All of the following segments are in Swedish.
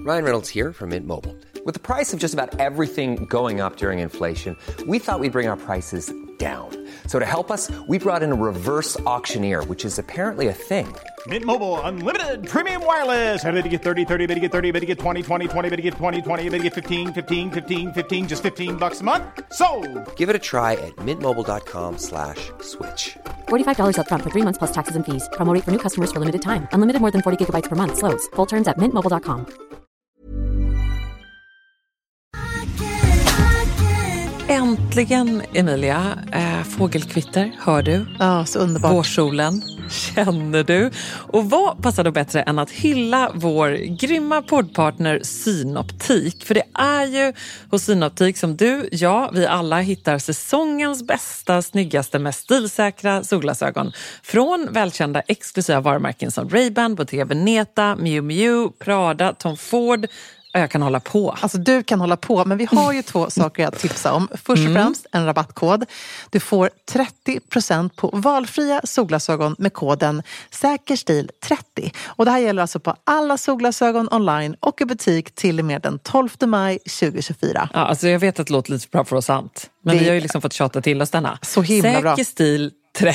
Ryan Reynolds here from Mint Mobile. With the price of just about everything going up during inflation, we thought we'd bring our prices down. So to help us, we brought in a reverse auctioneer, which is apparently a thing. Mint Mobile Unlimited Premium Wireless. How to get 30, 30, bit to get 30, bit to get 20, 20, 20, bit to get 20, 20, bit to get 15, 15, 15, 15, just $15 a month? Sold! Give it a try at mintmobile.com/switch. $45 up front for 3 months plus taxes and fees. Promo rate for new customers for limited time. Unlimited more than 40 gigabytes per month. Slows full terms at mintmobile.com. Äntligen, Emilia. Fågelkvitter, hör du? Ja, så underbart. Vårsolen, känner du? Och vad passar då bättre än att hylla vår grymma poddpartner Synoptik? För det är ju hos Synoptik som du, vi alla hittar säsongens bästa, snyggaste, mest stilsäkra solglasögon. Från välkända exklusiva varumärken som Ray-Ban, Bottega Veneta, Miu Miu, Prada, Tom Ford. Jag kan hålla på. Alltså du kan hålla på, men vi har ju 2 saker att tipsa om. Först och främst en rabattkod. Du får 30% på valfria solglasögon med koden SÄKERSTIL30. Och det här gäller alltså på alla solglasögon online och i butik till och med den 12 maj 2024. Ja, alltså jag vet att det låter lite bra för oss sant. Men vi har ju liksom fått tjata till oss denna. Så himla bra. Säker stil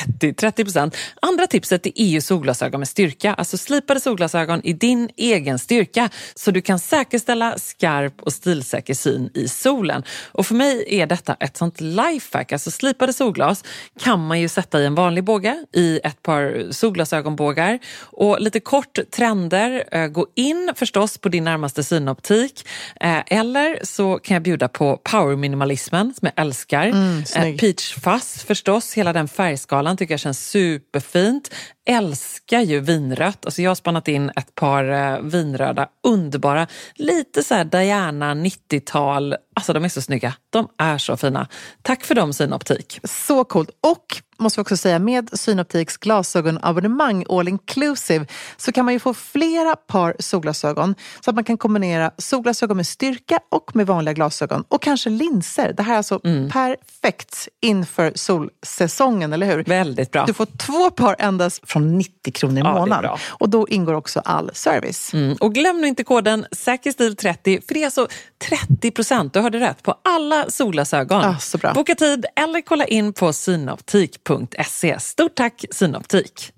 30%. Andra tipset är EU solglasögon med styrka. Alltså slipade solglasögon i din egen styrka. Så du kan säkerställa skarp och stilsäker syn i solen. Och för mig är detta ett sånt lifehack. Alltså slipade solglas kan man ju sätta i en vanlig båge. I ett par solglasögonbågar. Och lite kort trender. Gå in förstås på din närmaste synoptik. Eller så kan jag bjuda på power-minimalismen som jag älskar. Peach fuzz förstås. Hela den färgskalan tycker jag känns superfint. Älskar ju vinrött. Alltså jag har spannat in ett par vinröda, underbara. Lite så här Diana 90-tal. Alltså de är så snygga. De är så fina. Tack för dem, Synoptik. Så coolt. Och måste vi också säga, med Synoptiks glasögonabonnemang all inclusive så kan man ju få flera par solglasögon så att man kan kombinera solglasögon med styrka och med vanliga glasögon och kanske linser. Det här är alltså perfekt inför solsäsongen, eller hur? Väldigt bra. Du får 2 par endast från 90 kronor i månaden. Och då ingår också all service. Och glöm nu inte koden SÄKERSTIL30 för det är alltså 30%, du hörde rätt, på alla solglasögon. Så bra. Boka tid eller kolla in på synoptik.se. Stort tack Synoptik.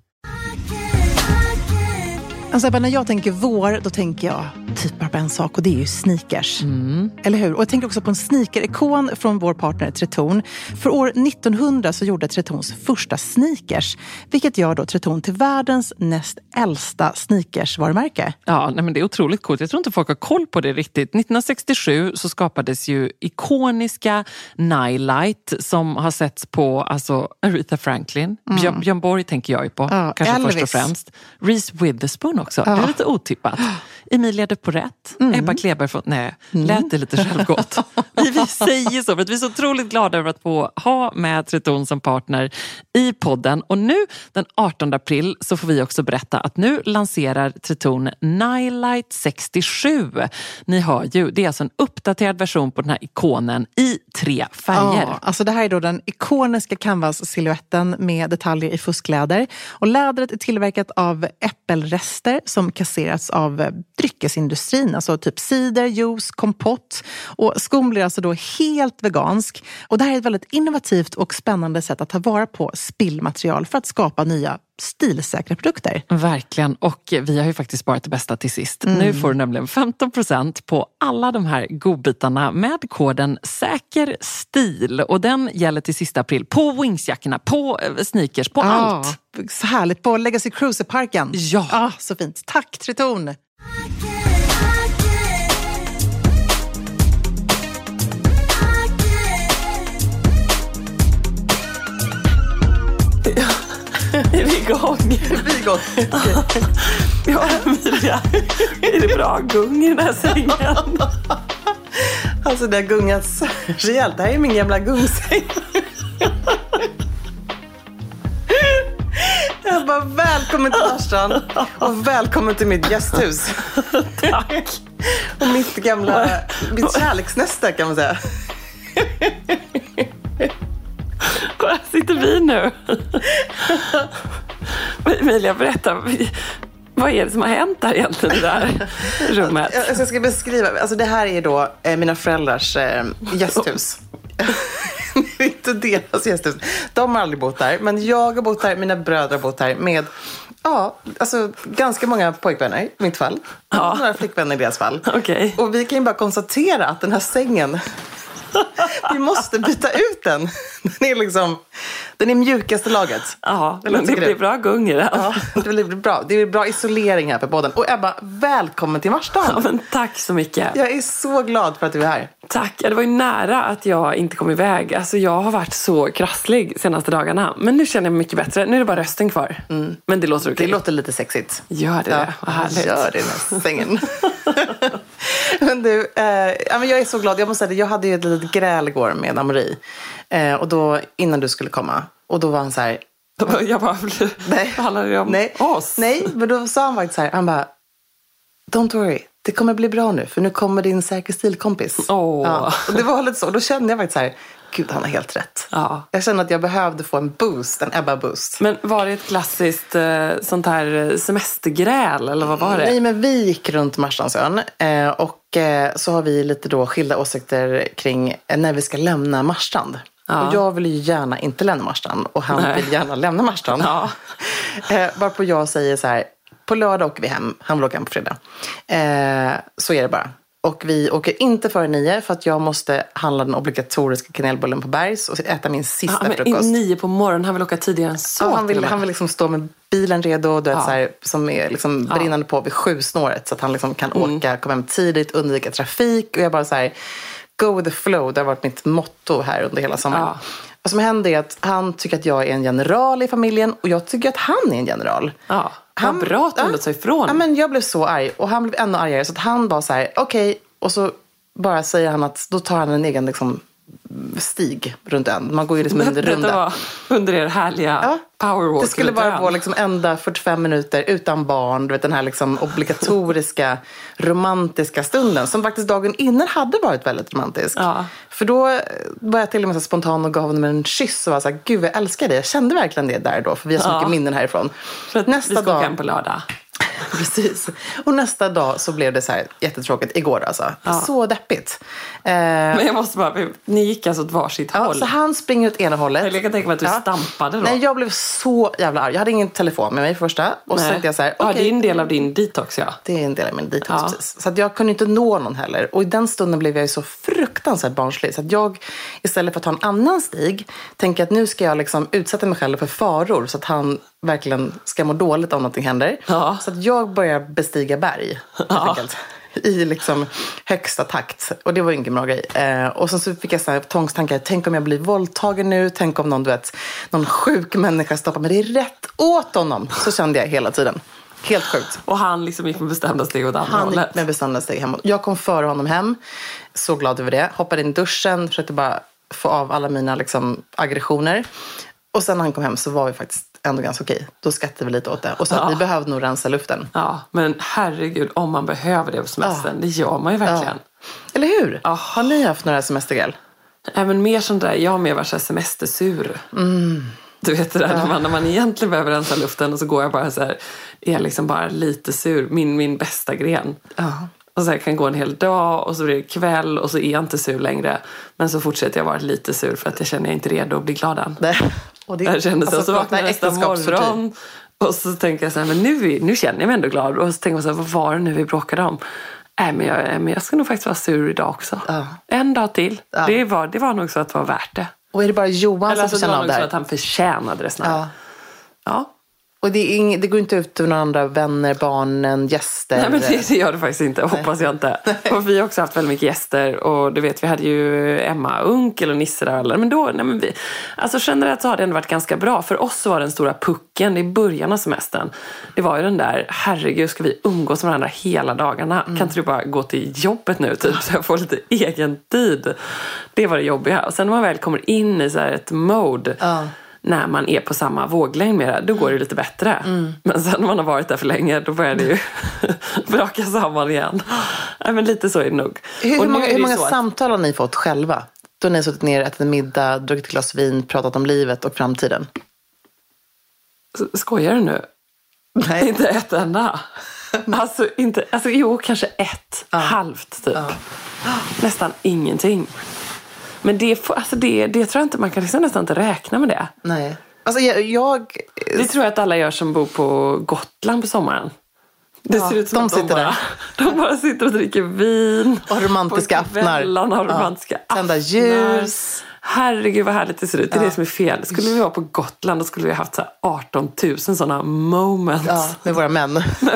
Alltså när jag tänker vår, då tänker jag typ bara på en sak och det är ju sneakers. Eller hur? Och jag tänker också på en sneaker-ikon från vår partner Tretorn. För år 1900 så gjorde Tretorns första sneakers, vilket gör då Tretorn till världens näst äldsta sneakers-varumärke. Ja, nej, men det är otroligt coolt. Jag tror inte folk har koll på det riktigt. 1967 så skapades ju ikoniska Nightlight som har setts på alltså Aretha Franklin. Björn Borg tänker jag ju på, kanske Elvis. först och främst. Reese Witherspoon också, det är lite otippat. Emilia de Porrett, Ebba Kleber från... Nej, lät det lite självgott. Vi säger så, för att vi är så otroligt glada över att få ha med Tretorn som partner i podden. Och nu, den 18 april, så får vi också berätta att nu lanserar Tretorn Nightlight 67. Ni hör ju, det är alltså en uppdaterad version på den här ikonen i 3 färger. Ja, alltså det här är då den ikoniska canvas-silhuetten med detaljer i fuskläder. Och lädret är tillverkat av äppelrester som kasserats av dryckesindustrin, alltså typ cider, juice, kompott. Och skon blir alltså då helt vegansk. Och det här är ett väldigt innovativt och spännande sätt att ta vara på spillmaterial för att skapa nya stilsäkra produkter. Verkligen, och vi har ju faktiskt sparat det bästa till sist. Nu får du nämligen 15% på alla de här godbitarna med koden SÄKERSTIL. Och den gäller till sista april på Wingsjackorna, på sneakers, på allt. Så härligt, på Legacy Cruiser-parken. Ja. Så fint. Tack Tretorn! Är vi igång? Vi är igång. Ja, Emilia. Är det bra gung i den här sängen? Alltså det har gungats rejält. Det här är min gamla gungsäng. Jag bara, välkommen till Marstrand och välkommen till mitt gästhus. Tack. Och mitt kärleksnäste kan man säga. Och här sitter vi nu. Emilia, berätta. Vad är det som har hänt där egentligen i det här rummet? Jag ska beskriva. Alltså det här är då mina föräldrars gästhus. Det är inte deras gästhus. De har aldrig bott där. Men jag har bott där, mina bröder har bott här med alltså ganska många pojkvänner i mitt fall. Ja. Några flickvänner i deras fall. Okay. Och vi kan ju bara konstatera att den här sängen, vi måste byta ut den. Den är mjukaste laget. Ja, men det blir bra gung i den. Ja, det blir bra. Det är bra isolering här på podden. Och Ebba, välkommen till Marstad. Ja, men tack så mycket. Jag är så glad för att du är här. Tack. Det var ju nära att jag inte kom iväg. Alltså jag har varit så krasslig senaste dagarna. Men nu känner jag mig mycket bättre. Nu är det bara rösten kvar. Mm. Men det låter okej. Det låter lite sexigt. Gör det. Vad härligt. Gör det med sängen. Men du, jag är så glad. Jag måste säga det, jag hade ju ett litet gräl igår med Amori. Och då, innan du skulle komma. Och då var han så här... Jag bara, handlar det om oss? Nej, men då sa han faktiskt så här. Han bara, don't worry, det kommer bli bra nu. För nu kommer din säker stilkompis. Ja, och det var lite så. Och då kände jag faktiskt så här, gud, han har helt rätt. Ja. Jag kände att jag behövde få en boost, en Ebba-boost. Men var det ett klassiskt sånt här semestergräl, eller vad var det? Nej, men vi gick runt Marstrandsön. Och så har vi lite då skilda åsikter kring när vi ska lämna Marstrand. Ja. Och jag vill ju gärna inte lämna Marstrand. Och han vill gärna lämna Marstrand. Ja. Varpå jag säger så här, på lördag åker vi hem. Han vill åka hem på fredag. Så är det bara. Och vi åker inte före 9 för att jag måste handla den obligatoriska kanelbullen på Bergs och äta min sista frukost. 9 på morgonen, han vill åka tidigare än så. Ja, han vill liksom stå med bilen redo, du vet, så här, som är liksom brinnande på vid 7-snåret så att han liksom kan komma hem tidigt, undvika trafik. Och jag bara så här, go with the flow, det har varit mitt motto här under hela sommaren. Ja. Vad som händer är att han tycker att jag är en general i familjen och jag tycker att han är en general. Ja, vad bra att han låter sig ifrån. Ja, men jag blev så arg och han blev ännu argare så att han bara så här, okej. Och så bara säger han att då tar han en egen liksom stig runt ön. Man går ju liksom en runda. Det var under er härliga powerwalk. Det skulle bara vara liksom ända 45 minuter utan barn. Du vet, den här liksom obligatoriska romantiska stunden som faktiskt dagen innan hade varit väldigt romantisk. Ja. För då var jag till och med så spontan och gav honom en kyss och var så här, gud jag älskar dig. Jag kände verkligen det där då för vi har så mycket minnen härifrån. För att nästa vi ska åka hem på lördag. Precis. Och nästa dag så blev det så här jättetråkigt igår alltså. Så deppigt. Men jag måste bara, ni gick alltså åt varsitt håll. Så han springer åt ena hållet. Jag kan tänka mig att du stampade då. Nej, jag blev så jävla arg. Jag hade ingen telefon med mig första. Och så tänkte jag så här, okay. Det är en del av din detox, Det är en del av min detox, precis. Så att jag kunde inte nå någon heller. Och i den stunden blev jag ju så fruktansvärt barnslig. Så att jag, istället för att ta en annan stig, tänker att nu ska jag liksom utsätta mig själv för faror. Så att han verkligen ska må dåligt om någonting händer. Ja. Så att jag börjar bestiga berg. I liksom högsta takt. Och det var ingen bra grej. Och sen så fick jag så här tvångstankar. Tänk om jag blir våldtagen nu. Tänk om någon sjuk människa stoppar mig. Det är rätt åt honom. Så kände jag hela tiden. Helt sjukt. Och han liksom gick med bestämda steg åt andra hållet. Han gick med bestämda steg hemåt. Jag kom före honom hem. Så glad över det. Hoppade in i duschen. Försökte bara få av alla mina liksom aggressioner. Och sen när han kom hem så var vi faktiskt ändå ganska okej. Då skattade vi lite åt det. Och så att vi behövde nog rensa luften. Ja, men herregud, om man behöver det på semestern, det gör man ju verkligen. Eller hur? Har ni haft några semestergräl? Men mer sånt där, jag har mer varit så här semestersur. Du vet det där, när man egentligen behöver rensa luften och så går jag bara så här, är liksom bara lite sur. Min bästa gren. Och så här kan gå en hel dag och så blir det kväll och så är jag inte sur längre. Men så fortsätter jag vara lite sur för att jag känner jag inte redo att bli glad än. Och det jag känner så, alltså, så vaknar jag nästa morgon och så tänker jag så här, men nu känner jag mig ändå glad. Och så tänker jag så här, vad var det nu vi bråkade om? Men jag ska nog faktiskt vara sur idag också. En dag till. Det var nog så att det var värt det. Och är det bara Johan som förtjänar av det här? Så att han förtjänade det snarare. Ja. Och det går inte ut till några andra vänner, barnen, gäster? Nej, men det gör det faktiskt inte, hoppas jag inte. Och vi har också haft väldigt mycket gäster. Och du vet, vi hade ju Emma Unkel och Nisse där. Men då, alltså generellt så har det ändå varit ganska bra. För oss så var den stora pucken i början av semestern. Det var ju den där, herregud, ska vi umgås med varandra hela dagarna? Kan inte du bara gå till jobbet nu typ, så jag får lite egen tid? Det var det jobbiga. Och sen när man väl kommer in i så här ett mode... när man är på samma våglängd med det, då går det lite bättre. Men sen när man har varit där för länge, då börjar det ju braka samman igen. Men lite så är det nog. Hur många samtal har ni fått själva? Då har ni suttit ner, ätit en middag, druckit ett glas vin, pratat om livet och framtiden. Skojar du nu? Nej. Inte ett enda. Kanske ett halvt typ. Nästan ingenting. Men det tror jag inte, man kan liksom nästan inte räkna med det. Nej. Det tror jag att alla gör som bor på Gotland på sommaren. Det ser ut som de bara sitter och dricker vin. Och romantiska aftnar. Tända ljus. Herregud vad härligt det ser ut. Det är det som är fel. Skulle vi vara på Gotland då skulle vi haft så 18 000 sådana moments. Ja, med våra män.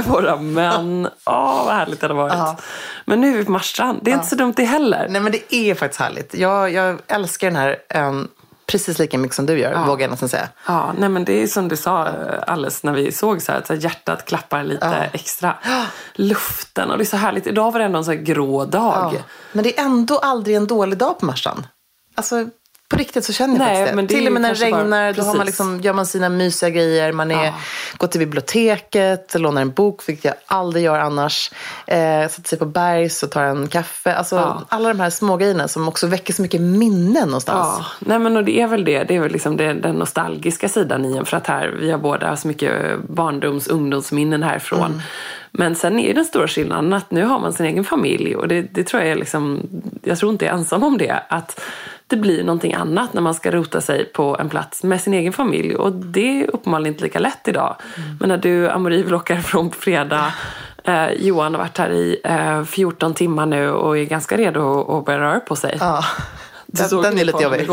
Vad härligt det hade varit. Men nu är vi på Marstrand. Det är inte så dumt det heller. Nej, men det är faktiskt härligt. Jag älskar den här precis lika mycket som du gör, vågar jag nästan säga. Ja, nej men det är som du sa alldeles när vi såg så här, att hjärtat klappar lite extra. Luften, och det är så härligt. Idag var det ändå en så här grå dag. Ja. Men det är ändå aldrig en dålig dag på Marstrand. Alltså, på riktigt så känner jag faktiskt det. Men det till och med när det regnar, då har man gör man sina mysiga grejer. Man går till biblioteket, lånar en bok, vilket jag aldrig gör annars. Sätter sig på bergs och tar en kaffe. Alltså, alla de här små grejerna som också väcker så mycket minnen någonstans. Ja, nej men och det är väl det. Det är väl liksom den nostalgiska sidan i en. För att här, vi har båda så mycket ungdomsminnen härifrån. Men sen är den stora skillnaden att nu har man sin egen familj. Och det tror jag är liksom, jag tror inte jag är ensam om det. Att det blir någonting annat när man ska rota sig på en plats med sin egen familj. Och det är uppenbarligen inte lika lätt idag. Men när du, Amori, vlockar från på fredag. Johan har varit här i 14 timmar nu och är ganska redo att börja röra på sig. Ja. Den är lite jobbig.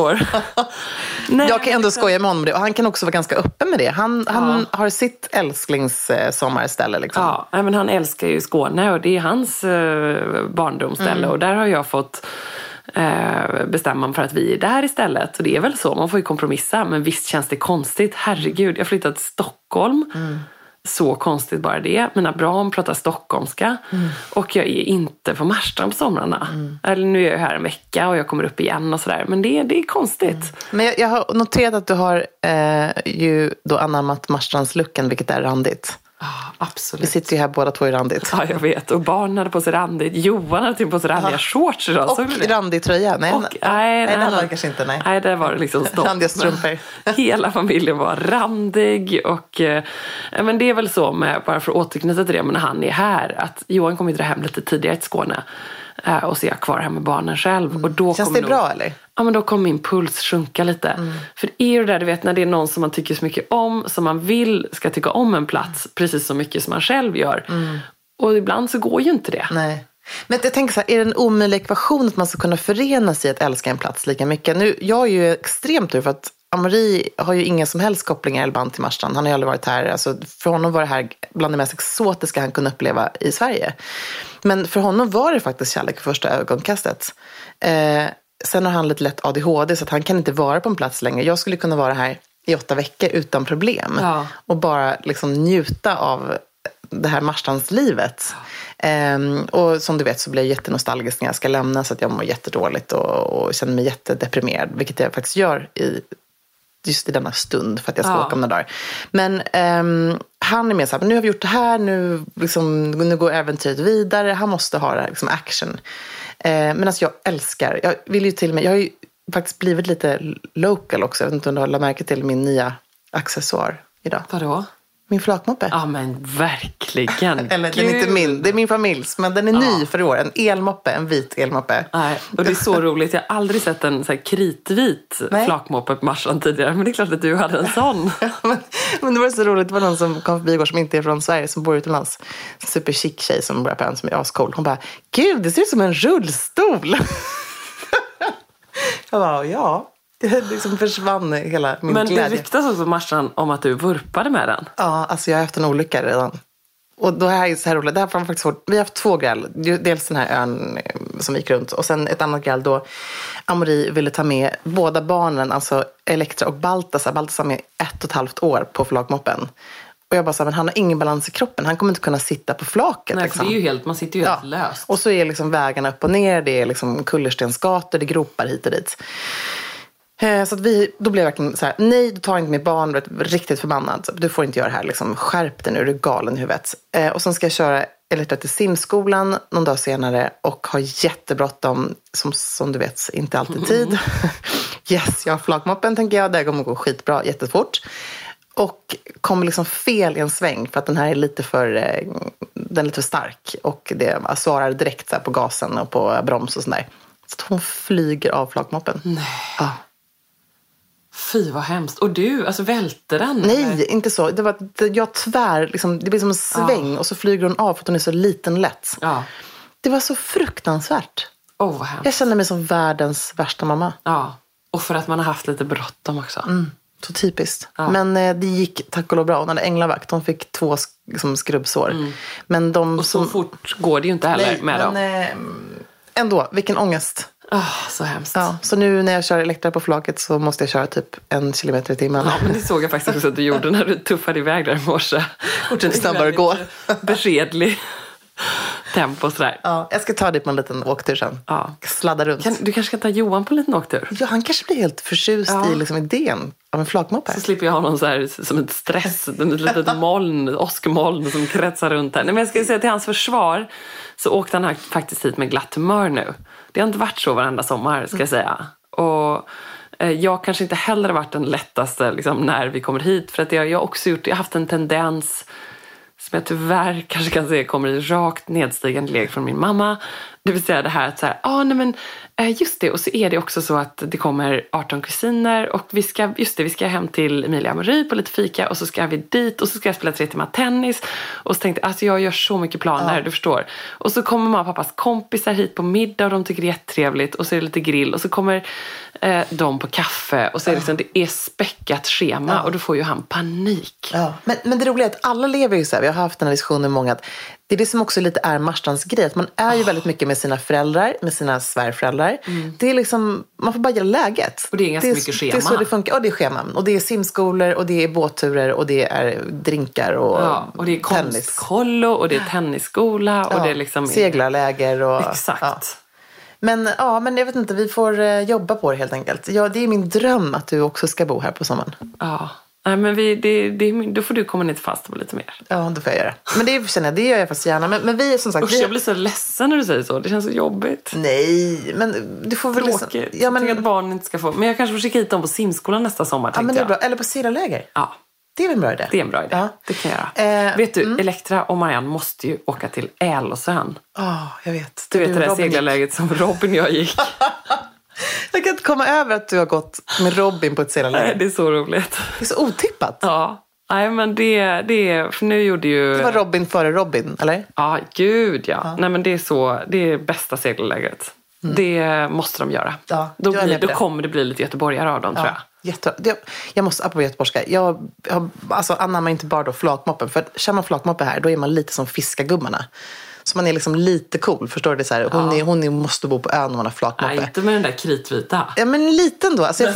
Nej, jag kan ändå skoja med honom med det. Och han kan också vara ganska öppen med det. Han har sitt älsklingssommarställe. Liksom. Ja, men han älskar ju Skåne och det är hans barndomsställe. Och där har jag fått bestämma för att vi är där istället. Och det är väl så, man får ju kompromissa. Men visst känns det konstigt. Herregud, jag flyttade till Stockholm. Så konstigt bara det. Mina Abraham pratar stockholmska. Och jag är inte på Marstrand på somrarna. Eller nu är jag här en vecka och jag kommer upp igen och sådär. Men det är konstigt. Men jag har noterat att du har ju då anammat Marstrandslucken, vilket är randigt. Absolut. Vi sitter ju här båda två i randigt. Ja, jag vet. Och barnen hade på sig randigt. Johan hade på sig randiga shorts idag. Och randig tröja. Nej, det var kanske inte. Nej, det var liksom stopp. Randiga strumpor. Hela familjen var randig. Och, men det är väl så, med, bara för att återknyta till det, men när han är här, att Johan kommer dra hem lite tidigare till Skåne. Och så är jag kvar här med barnen själv. Och då känns det bra eller? Ja, men då kommer min puls sjunka lite. För det är ju det där, du vet, när det är någon som man tycker så mycket om, som man vill ska tycka om en plats precis så mycket som man själv gör. Och ibland så går ju inte det. Nej. Men jag tänker så här, är det en omöjlig ekvation att man ska kunna förena sig att älska en plats lika mycket? Nu, jag är ju extremt tur för att Amori har ju inga som helst kopplingar eller band till Marstrand. Han har ju aldrig varit här. Alltså, för honom var det här bland det mest exotiska han kunde uppleva i Sverige. Men för honom var det faktiskt kärlek för första ögonkastet. Sen har han lite lätt ADHD så att han kan inte vara på en plats längre. Jag skulle kunna vara här i 8 veckor utan problem. Ja. Och bara liksom njuta av det här Marstrandslivet. Och som du vet så blir jag jättenostalgisk när jag ska lämna, så att jag mår jättedåligt och känner mig jättedeprimerad. Vilket jag faktiskt gör just i denna stund för att jag ska åka om några dagar. Men han är mer så här, nu har vi gjort det här, nu går äventyret vidare. Han måste ha liksom action. Men alltså jag vill ju till och med, jag har ju faktiskt blivit lite local också. Jag vet inte om du har lagt märke till min nya accessoar idag. Vadå? Min flakmoppe. Ja, men verkligen. Eller den är inte min, det är min familjs. Men den är ny för år. En elmoppe, en vit elmoppe. Nej, och det är så roligt. Jag har aldrig sett en så här kritvit flakmoppe på Marstrand tidigare. Men det är klart att du hade en sån. men det var så roligt. Det var någon som kom förbi igår som inte är från Sverige, som bor utomlands. Super chic tjej som bor på en som är ascool. Hon bara, gud, det ser ut som en rullstol. Jag bara, ja. Det liksom försvann hela min glädje. Men det ryktas också på Marstrand om att du vurpade med den. Ja, alltså jag har haft en olycka redan. Och då är det så här roligt. Det här var faktiskt vi har haft 2 gräl. Dels den här ön som gick runt. Och sen ett annat gräl då Amori ville ta med båda barnen, alltså Elektra och Baltasar. Baltasar med 1,5 år på flakmoppen. Och jag bara sa, men han har ingen balans i kroppen. Han kommer inte kunna sitta på flaket. Nej, liksom. Det är ju helt, man sitter ju helt löst. Och så är liksom vägarna upp och ner. Det är liksom kullerstensgator, det är gropar hit och dit. Så att då blev jag verkligen så här, nej, du tar inte med barn, riktigt förbannad. Du får inte göra det här, liksom, skärp dig nu, du är galen i huvudet. Och sen ska jag köra Elektra till simskolan någon dag senare och har jättebråttom, som du vet, inte alltid tid. Yes, jag har flagmoppen, tänker jag, det kommer gå skitbra, jättefort. och kommer liksom fel i en sväng för att den här är lite för stark och det svarar direkt så här på gasen och på broms och sådär. Så att hon flyger av flakmoppen. Nej. Ja. Fy vad hemskt. Och du, alltså välte den? Nej, eller? inte så. Det var jag tvär, liksom, det blir som en sväng och så flyger hon av för att hon är så liten lätt. Ja. Det var så fruktansvärt. Vad hemskt. Jag kände mig som världens värsta mamma. Ja, och för att man har haft lite bråttom också. Så typiskt. Ja. Men det gick tack och lov bra. Hon hade änglavakt. Hon fick 2 skrubbsår. Men de Och så fort går det ju inte heller med dem. Ändå, vilken ångest. Så hemskt. Ja, så nu när jag kör Elektra på flaket så måste jag köra typ 1 kilometer i timmen. Ja, men det såg jag faktiskt också att du gjorde när du tuffade iväg där i morse. Snabbare gå. Beskedlig tempo sådär. Ja, jag ska ta dig på en liten åktur sen. Ja. Sladda runt. Du kanske ska ta Johan på en liten åktur? Ja, han kanske blir helt förtjust i liksom idén av en flakmoppe. Så slipper jag ha någon så här, som ett stress, ett litet moln, åskmoln som kretsar runt här. Nej, men jag ska säga till hans försvar så åkte han faktiskt hit med glatt humör nu. Det har inte varit så varenda sommar, ska jag säga. Och jag kanske inte heller varit den lättaste liksom, när vi kommer hit. För att jag har också jag har haft en tendens som jag tyvärr kanske kan se kommer i rakt nedstigande led från min mamma. Det vill säga det här att så här, nej men just det. Och så är det också så att det kommer 18 kusiner och vi ska hem till Emilia Marie på lite fika och så ska vi dit och så ska jag spela 3 timmar tennis. Och så tänkte jag, alltså jag gör så mycket planer, du förstår. Och så kommer mamma och pappas kompisar hit på middag och de tycker det är jättetrevligt och så är det lite grill och så kommer de på kaffe och så är det liksom, det är späckat schema och då får ju han panik. Ja. Men det roliga är att alla lever ju så här, vi har haft den här diskussionen med många, att det är det som också lite är Marstrands grej, att man är ju väldigt mycket med sina föräldrar, med sina svärföräldrar. Det är liksom, man får bara gilla läget. Och det är ganska mycket schema. Det är så det funkar, och det är scheman. Och det är simskolor, och det är båtturer, och det är drinkar och det är konstkollo, och det är tennisskola, och det är liksom seglarläger och... Exakt. Ja. Men jag vet inte, vi får jobba på det helt enkelt. Ja, det är min dröm att du också ska bo här på sommaren. Ja. Nej, men då får du komma ner till Falsterbo lite mer. Ja, då får jag göra. Men det gör jag faktiskt gärna. Men vi som sagt... jag blir så ledsen när du säger så. Det känns så jobbigt. Nej, men du får väl... Tråkigt. Liksom, jag tycker att barnen inte ska få... Men jag kanske får skicka hit dem på simskolan nästa sommar, ja, men det är bra. Eller på seglarläger. Ja. Det är väl en bra idé. Det är en bra idé. Ja. Det kan jag göra. Vet du, Elektra och Marianne måste ju åka till Älvsön. Jag vet. Du vet det där seglarläget som Robin och jag gick. Jag kan inte komma över att du har gått med Robin på ett seglarläger. Nej, det är så roligt. Det är så otippat. Ja. Nej, men det är för nu gjorde ju... Det var Robin före Robin, eller? Ja, gud ja. Nej, men det är bästa seglarläget. Det måste de göra. Ja, då kommer det bli lite göteborgare av dem, tror jag. Jättebra. Jag måste, apropå göteborgska, jag anammar inte bara då flakmoppen. För kör man flakmoppe här, då är man lite som fiskagummarna. Så man är liksom lite cool, förstår du det så här? Hon måste bo på ön om man har flakmoppe. Nej, inte med den där kritvita. Ja, men liten då. Alltså,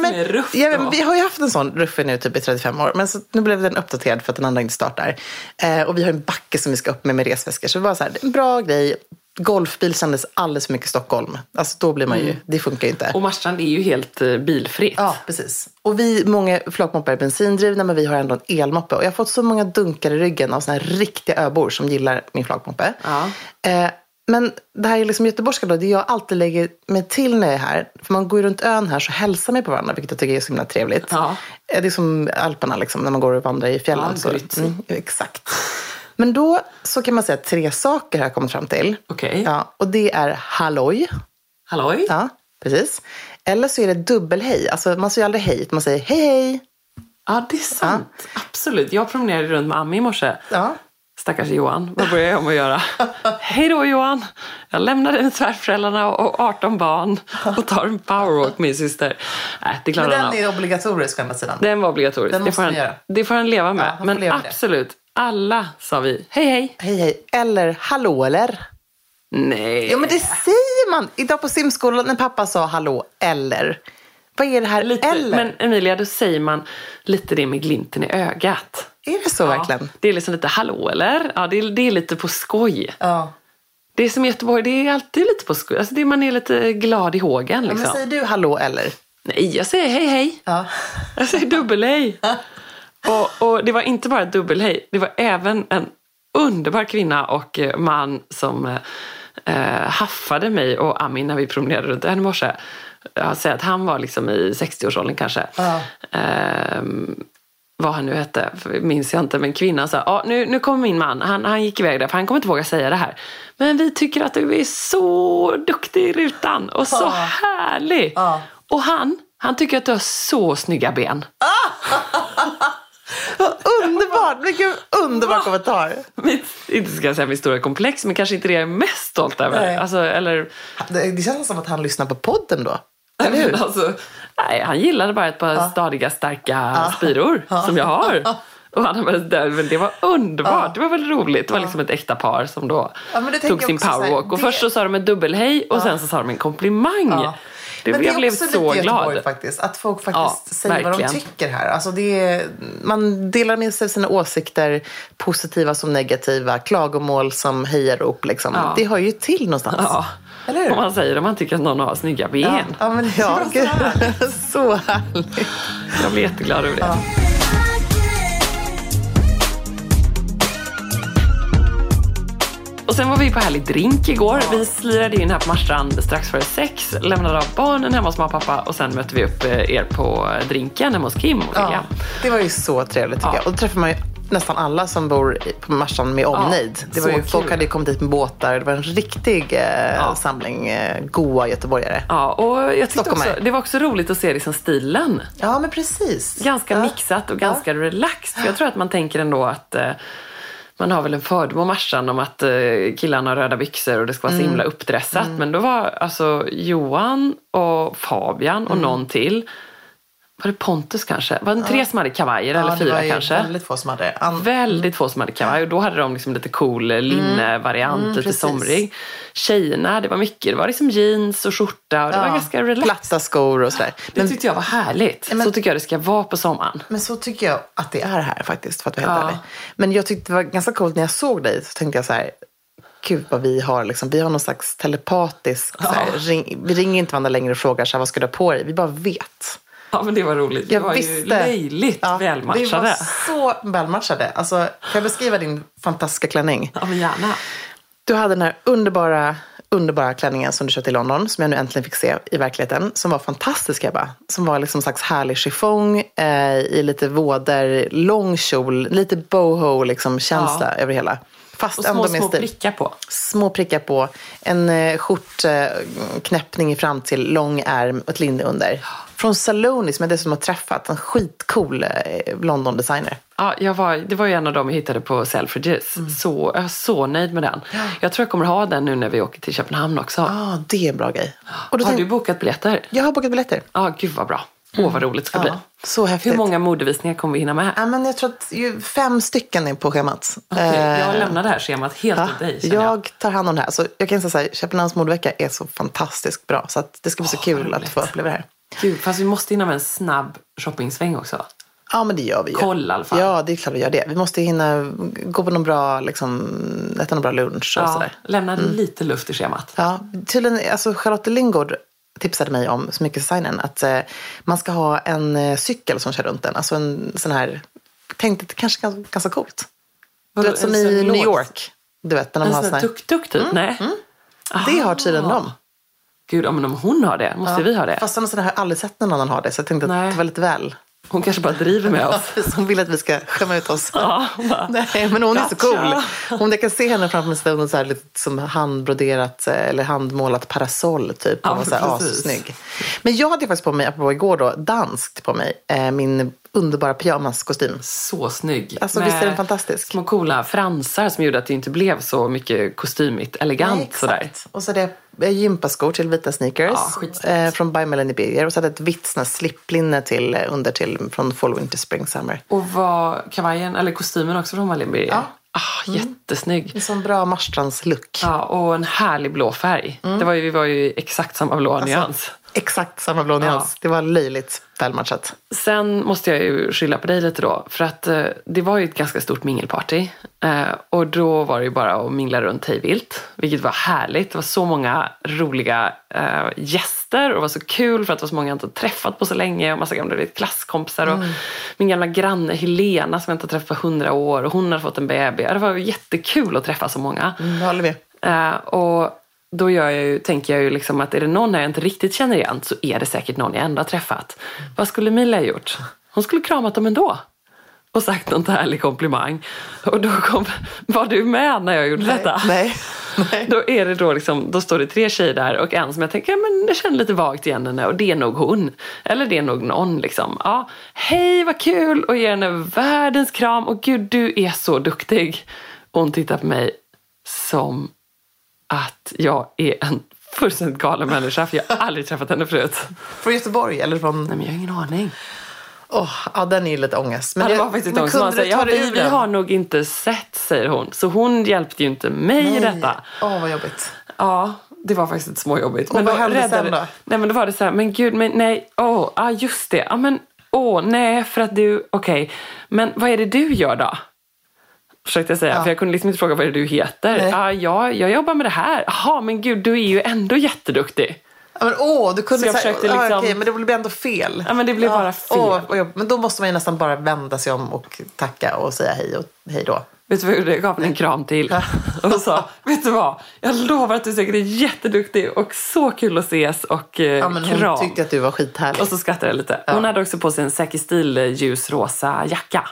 vi har ju haft en sån ruffe nu typ i 35 år. Men så, nu blev den uppdaterad för att den andra inte startar. Och vi har en backe som vi ska upp med resväskor. Så det var så här, en bra grej. Golfbil kändes alldeles för mycket Stockholm. Alltså då blir man ju, det funkar ju inte. Och Marstrand är ju helt bilfritt. Ja, precis. Och många flakmoppar är bensindrivna, men vi har ändå en elmoppe. Och jag har fått så många dunkar i ryggen av såna här riktiga öbor som gillar min flakmoppe. Ja. Men det här är liksom göteborgska då, det jag alltid lägger mig till när jag är här. För man går ju runt ön här så hälsar man på varandra, vilket jag tycker är så himla trevligt. Ja. Det är som Alperna liksom, när man går och vandrar i fjällen. Ja, exakt. Men då så kan man säga 3 saker har jag kommit fram till. Okej. Ja, och det är halloj. Halloj? Ja, precis. Eller så är det dubbelhej. Alltså man säger aldrig hej, man säger hej hej. Ja, det är sant. Ja. Absolut. Jag promenerade runt med Ami i morse. Ja. Stackars Johan. Vad börjar jag med att göra? Hej då Johan. Jag lämnade med svärföräldrarna och 18 barn och tar en powerwalk med min syster. Det klarar men den är obligatorisk på andra sidan. Den var obligatorisk. Det får han leva med. Ja, men absolut. Alla sa vi hej hej. Hej hej. Eller hallå eller? Nej. Ja men det säger man. Idag på simskolan när pappa sa hallå eller. Vad är det här lite, eller? Men Emilia, då säger man lite det med glimten i ögat. Är det så verkligen? Det är liksom lite hallå eller? Ja, det är lite på skoj. Ja. Det är som i Göteborg, det är alltid lite på skoj. Alltså man är lite glad i hågen liksom. Ja, men säger du hallå eller? Nej, jag säger hej hej. Ja. Jag säger dubbelhej. Och det var inte bara dubbelhej. Det var även en underbar kvinna och man som haffade mig och Amin när vi promenerade runt en morse. Jag säger att han var liksom i 60-årsåldern kanske. vad han nu hette, minns jag inte, men kvinnan sa, nu kommer min man, han gick iväg där för han kommer inte våga säga det här. Men vi tycker att du är så duktig i rutan och så härlig. Och han tycker att du har så snygga ben. Underbart, vilken underbar kommentar. Inte ska jag säga min stora komplex, men kanske inte det jag är mest stolt över. Alltså, eller... Det känns som att han lyssnar på podden då. Eller hur? Alltså, nej, han gillade bara ett par stadiga, starka spiror som jag har. Och han var där, men det var underbart. Det var väl roligt. Det var liksom ett äkta par som då tog sin powerwalk. Och först så sa de en dubbelhej och sen så sa de en komplimang. Jag blev så glad faktiskt, att folk faktiskt säger verkligen vad de tycker här. Alltså man delar med sig sina åsikter, positiva som negativa, klagomål som hejarop liksom. Det hör ju till någonstans. Eller hur? Om man säger om man tycker att någon har snygga ben. Ja, men så härligt. Jag blir jätteglad över det. Och sen var vi på härlig drink igår. Vi slirade in här på Marstrand strax före 6. Lämnade av barnen hemma hos mamma och pappa. Och sen mötte vi upp er på drinken hemma hos Kim och William. Det var ju så trevligt tycker jag. Och då träffade man ju nästan alla som bor på Marstrand med omnejd. Det var ju, folk hade ju kommit dit med båtar. Det var en riktig samling goa göteborgare. Ja, och jag tyckte också, det var också roligt att se liksom stilen. Ja, men precis. Ganska mixat och ganska relaxed. Jag tror att man tänker ändå att... Man har väl en fördom om Marstrand om att killarna har röda byxor och det ska vara så himla uppdressat. Men då var alltså Johan och Fabian och någon till. Var det Pontus kanske? Var det 3 som hade kavajer eller 4 kanske? Väldigt få som hade. Väldigt få som hade kavaj. Och då hade de liksom lite cool linne-variant, lite somrig. Tjejerna, det var mycket. Det var liksom jeans och skjorta och det var ganska relaxed. Platta skor och sådär. Det tyckte jag var härligt. Så tycker jag det ska vara på sommaren. Men så tycker jag att det är här faktiskt, för att vara helt ärlig. Men jag tyckte det var ganska coolt när jag såg dig, så tänkte jag så här: gud vad vi har liksom, vi har någon slags telepatisk så här, vi ringer inte varandra längre och frågar så här, vad ska du ha på dig? Vi bara vet. Ja, men det var roligt. Det var ju löjligt välmatchade. Det var så välmatchade. Alltså, kan jag beskriva din fantastiska klänning? Ja, men gärna. Du hade den här underbara klänningen som du köpte i London, som jag nu äntligen fick se i verkligheten, som var fantastisk, Ebba. Som var liksom en slags härlig chiffong i lite våder, lång kjol, lite boho liksom känsla över hela. Fast och små prickar på. Små prickar på. En skjortknäppning fram till lång ärm och ett linne under. Från Saloni, som jag dessutom har träffat. En skitcool London-designer. Ja, det var ju en av dem jag hittade på Selfridges. Så jag är så nöjd med den. Jag tror jag kommer ha den nu när vi åker till Köpenhamn också. Ja, det är en bra grej. Och har du bokat biljetter? Jag har bokat biljetter. Ja, gud vad bra. Vad roligt det ska bli. Så häftigt. Hur många modevisningar kommer vi hinna med? Ja, men jag tror att 5 stycken är på schemat. Okay, jag lämnar det här schemat helt till dig. Jag tar hand om det här. Så jag kan säga så här, Köpenhamns modevecka är så fantastiskt bra. Så att det ska bli så kul att få uppleva det här. Gud, fast vi måste hinna med en snabb shoppingsväng också. Ja, men det gör vi ju. Kolla i alla fall. Ja, det är klart vi gör det. Vi måste hinna gå på någon bra, äta någon bra lunch och sådär. Lämna lite luft i schemat. Ja, tydligen, alltså Charlotte Lindgård tipsade mig om, så mycket designen, att man ska ha en cykel som kör runt den. Alltså en sån här, tänkte det kanske ganska coolt. Du vet, som i New York. Du vet, när de har sån här tuk-tuk typ? Nej. Det har tydligen de. Gud, men om hon har det, måste vi ha det. Fast sån här har jag aldrig sett någon annan ha det, så jag tänkte att det var lite väl. Hon kanske bara driver med oss. Hon vill att vi ska skämma ut oss. Nej, men hon är så cool. Jag kan se henne framför mig stå så här lite som handbroderat eller handmålat parasoll typ. Ja, och så här snygg. Men jag hade faktiskt på mig, apropå igår då, danskt på mig, min underbara pyjamaskostym. Så snygg. Alltså visst är den fantastisk. Små coola fransar som gjorde att det inte blev så mycket kostymigt, elegant. Nej, sådär. Och så det gympaskor till vita sneakers från By Melanie Beger. Och så hade ett vitt sliplinne till under till från Fall, Winter, Spring, Summer. Och var kavajen eller kostymen också från Melanie Beger? Ja. Jättesnygg. En sån bra Marstrands look. Ja, och en härlig blå färg. Vi var ju exakt samma blå nyans. Exakt samma blå nyans. Det var löjligt välmatchat. Sen måste jag ju skylla på dig lite då. För att det var ju ett ganska stort mingelparty. Och då var det ju bara att mingla runt hejvilt. Vilket var härligt. Det var så många roliga gäster. Och det var så kul för att det var så många jag inte träffat på så länge. Och massa gamla klasskompisar. Och min gamla granne Helena som jag inte träffat på 100 år. Och hon hade fått en baby. Det var jättekul att träffa så många. Jag håller med. Och då tänker jag ju liksom att är det någon jag inte riktigt känner igen så är det säkert någon jag ändå har träffat. Vad skulle Mila ha gjort? Hon skulle kramat dem ändå. och sagt någon härlig komplimang. Och då var du med när jag gjorde detta? Nej. Då är det då står det 3 tjejer där och en som jag tänker, men jag känner lite vagt igen henne och det är nog hon. Eller det är nog någon liksom. Ja, hej vad kul, och ger henne världens kram och gud du är så duktig. Och hon tittar på mig som att jag är en fullständigt galen människa, för jag har aldrig träffat henne förut. Från Göteborg eller från... Nej, men jag har ingen aning. Ja, den är ju lite ångest. Men det var faktiskt ångest. Man säger, vi har nog inte sett, säger hon. Så hon hjälpte ju inte mig i detta. Vad jobbigt. Ja, det var faktiskt småjobbigt. Och vad hände sen då? Nej, men då var det så här, men gud, men nej, just det. Ja, men, nej, för att du, okej. Men vad är det du gör då? Försökte jag säga, för jag kunde liksom inte fråga vad är det du heter. Jag jobbar med det här. Jaha, men gud, du är ju ändå jätteduktig. Ja, men du kunde så jag försökte liksom... okej, men det blev ändå fel. Ja, men det blev bara fel. Men då måste man ju nästan bara vända sig om och tacka och säga hej och hej då. Vet du vad jag gjorde? Jag gav en kram till. Och sa, vet du vad? Jag lovar att du säkert är jätteduktig och så kul att ses och men kram. Hon tyckte att du var skithärlig. Och så skrattade jag lite. Hon hade också på sig en Säker stil ljusrosa jacka.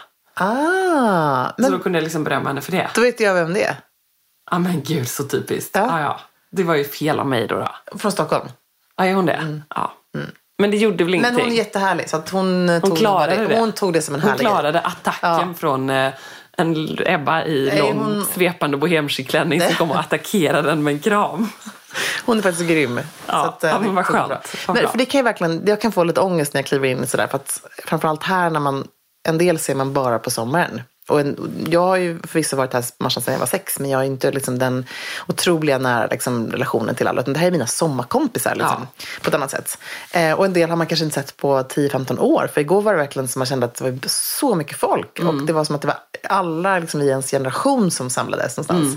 Så då kunde jag liksom berömma henne för det. Då vet jag vem det är. Ja, men gud, så typiskt. Ja. Det var ju fel av mig då. Från Stockholm. Ja, är hon det? Ja. Men det gjorde väl ingenting. Men hon är jättehärlig, så att hon klarade det. Hon tog det som en härlig. Hon klarade attacken från en Ebba i lång svepande bohemskiklänning som kom och attackerade den med en kram. Hon är faktiskt grym. Ja, så att, men vad skönt. Men, för det kan ju verkligen, jag kan få lite ångest när jag kliver in sådär. För att framförallt här när en del ser man bara på sommaren. Och jag har ju förvisso varit här sedan jag var 6, men jag har inte liksom den otroliga nära liksom, relationen till alla. Utan det här är mina sommarkompisar liksom, på ett annat sätt. Och en del har man kanske inte sett på 10-15 år. För igår var det verkligen som man kände att det var så mycket folk. Och det var som att det var alla liksom, i ens generation som samlades någonstans.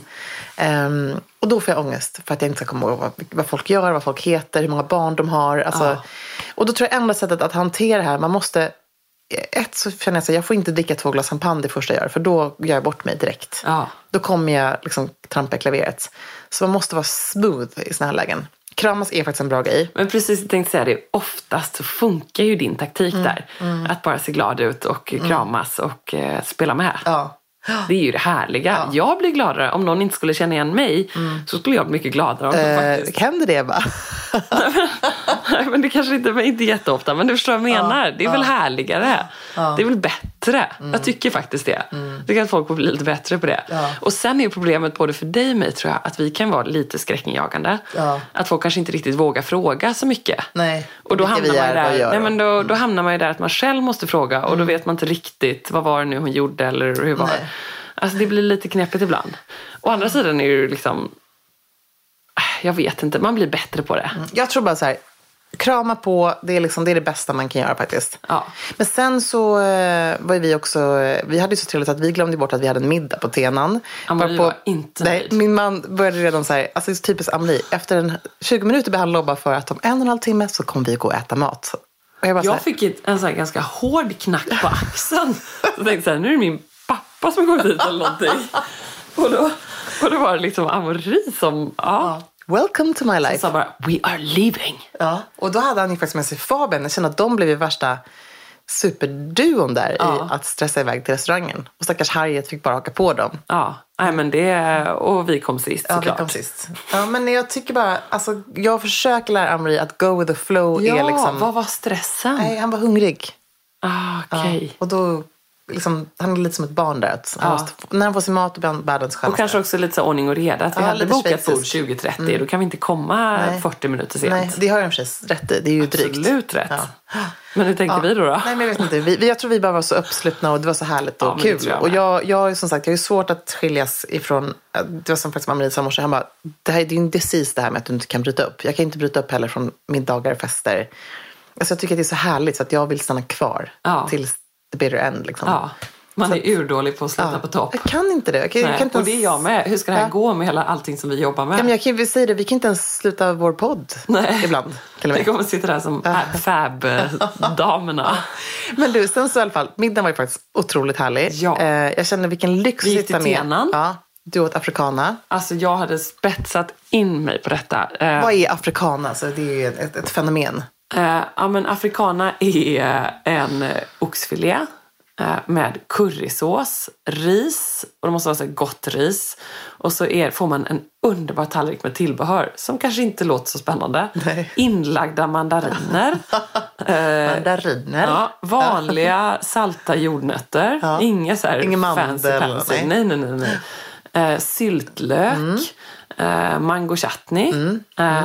Och då får jag ångest för att jag inte ska komma ihåg vad folk gör, vad folk heter, hur många barn de har. Alltså, och då tror jag enda sättet att hantera det här, man måste... så känner jag så jag får inte dricka 2 glas champagne det första jag gör, för då gör jag bort mig direkt. Då kommer jag liksom trampa i klaveret. Så man måste vara smooth i såna här lägen. Kramas är faktiskt en bra grej. Men precis, jag tänkte säga det, oftast så funkar ju din taktik där. Att bara se glad ut och kramas och spela med. Det är ju det härliga. Jag blir gladare om någon inte skulle känna igen mig. Så skulle jag bli mycket gladare om faktiskt. Händer det va? Nej, men det kanske inte jätteofta. Men du förstår vad jag menar. Det är väl härligare. Det är väl bättre. Jag tycker faktiskt det. Jag tycker att folk får bli lite bättre på det. Och sen är ju problemet både för dig och mig, tror jag, att vi kan vara lite skräckinjagande. Att folk kanske inte riktigt vågar fråga så mycket. Nej. Och då hamnar man där. Nej, men då hamnar man ju där att man själv måste fråga. Och då vet man inte riktigt vad var det nu hon gjorde eller hur var det. Alltså det blir lite knäppigt ibland. Å andra sidan är det ju liksom... Jag vet inte, man blir bättre på det. Jag tror bara så här, krama på, det är det bästa man kan göra faktiskt. Men sen så var vi också, vi hade ju så trevligt att vi glömde bort att vi hade en middag på Tenan. Amelie var inte nej, min man började redan så här, alltså det är typiskt Amelie, efter 20 minuter började han lobba för att om 1,5 timme så kommer vi gå och äta mat. Och jag fick en så här ganska hård knack på axeln. Så tänkte så här, nu är det min pappa som har kommit hit eller någonting. Och då var det liksom Amelie som, welcome to my life. Så sa bara, we are leaving. Och då hade han ju faktiskt med sig Fabian. Jag kände att de blev ju värsta superduon där i att stressa iväg till restaurangen. Och stackars Harriet fick bara haka på dem. Nej, men och vi kom sist såklart. Ja, vi kom sist. Ja, men jag tycker bara, alltså, jag försöker lära Amelie att go with the flow. Ja, är liksom... vad var stressen? Nej, han var hungrig. Okej. Och då... Liksom, han är lite som ett barn där. När han får sin mat och världens skönaste. Och kanske också lite så ordning och reda. Att vi hade bokat bord 20:30. Då kan vi inte komma 40 minuter sent. Nej, det har jag precis rätt i. Det är ju drygt. Absolut rätt. Men hur tänkte vi då? Nej, men jag vet inte. Jag tror vi bara var så uppslutna och det var så härligt och kul. Och jag som sagt, jag är svårt att skiljas ifrån. Det var som faktiskt Amelie sa morse. Han bara, det är ju precis det här med att du inte kan bryta upp. Jag kan inte bryta upp heller från middagar och fester. Alltså jag tycker att det är så härligt så att jag vill stanna kvar tills the bitter end liksom. Man är urdålig på att sluta på topp. Jag kan inte det. Jag kan inte och det är jag med. Hur ska det här gå med allting som vi jobbar med? Men jag kan ju säga det, vi kan inte ens sluta vår podd ibland. Vi kommer att sitta där som fab-damerna. Men du, sen så i alla fall, middagen var ju faktiskt otroligt härlig. Jag kände vilken lyx att sitta med. Tenan. Du åt africana. Alltså jag hade spetsat in mig på detta. Vad är africana? Alltså, det är ju ett fenomen. Men africana är en oxfilé med currysås, ris, och det måste vara så gott ris. Och så får man en underbar tallrik med tillbehör som kanske inte låter så spännande. Nej. Mandariner. Mandariner? Ja, vanliga salta jordnötter. Ja. Inga så här Ingen fancy pansy. Nej. Syltlök. Mango chutney.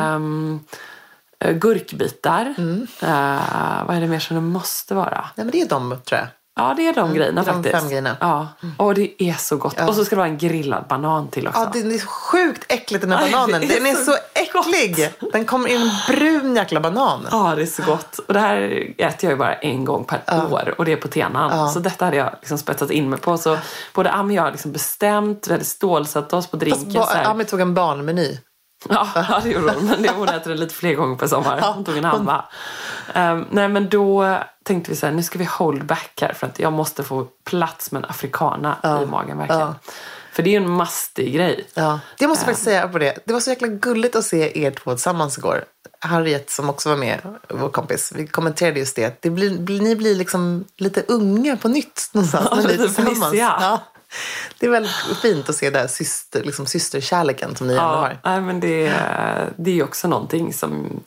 Gurkbitar. Vad är det mer som det måste vara? Nej, men det är de, tror jag. Ja, det är de grejerna de faktiskt. 5 grejerna. Ja. Och det är så gott. Och så ska det vara en grillad banan till också. Ja, det är sjukt äckligt, den här bananen. Den är så äcklig. Den kommer in en brun jäkla banan. Ja, det är så gott. Och det här äter jag ju bara en gång per år. Och det är på tenan. Så detta hade jag liksom spetsat in mig på. Så både Ami och jag har liksom bestämt, väldigt stålsatt oss på drinken. Fast Ami tog en barnmeny. Ja, det gjorde hon. Men hon äter det lite fler gånger per sommar. Hon tog en halva. Nej, men då tänkte vi så här, nu ska vi hold back här. För att jag måste få plats med en africana i magen verkligen. För det är ju en mastig grej. Ja. Jag måste faktiskt säga på det. Det var så jäkla gulligt att se er två tillsammans igår. Harriet som också var med, vår kompis. Vi kommenterade just det. Ni blir liksom lite unga på nytt någonstans. Ja, lite tillsammans. Ja. Det är väldigt fint att se där systerkärleken som ni ändå har. Ja, men det är också någonting som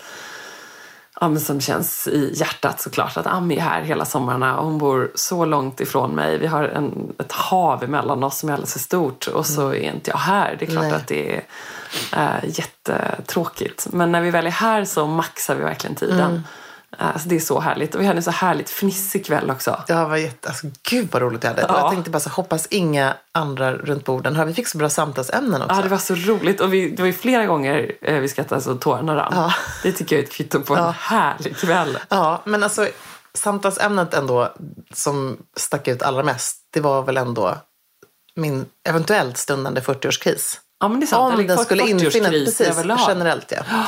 känns i hjärtat såklart. Att Ami är här hela sommarna och hon bor så långt ifrån mig. Vi har ett hav emellan oss som är alldeles för stort och så är inte jag här. Det är klart att det är jättetråkigt. Men när vi väl är här så maxar vi verkligen tiden. Alltså det är så härligt. Och vi hade en så härligt fnissig kväll också. Det var gud vad roligt jag hade. Ja. Jag tänkte bara så, hoppas inga andra runt borden. Vi fick så bra samtalsämnen också. Ja, det var så roligt. Och det var ju flera gånger vi skrattade så tårarna rann. Ja. Det tycker jag är ett kvitto på en härlig kväll. Ja, men alltså samtalsämnet ändå som stack ut allra mest, det var väl ändå min eventuellt stundande 40-årskris. Ja, men det är sant. Om den skulle infinna precis generellt, ja.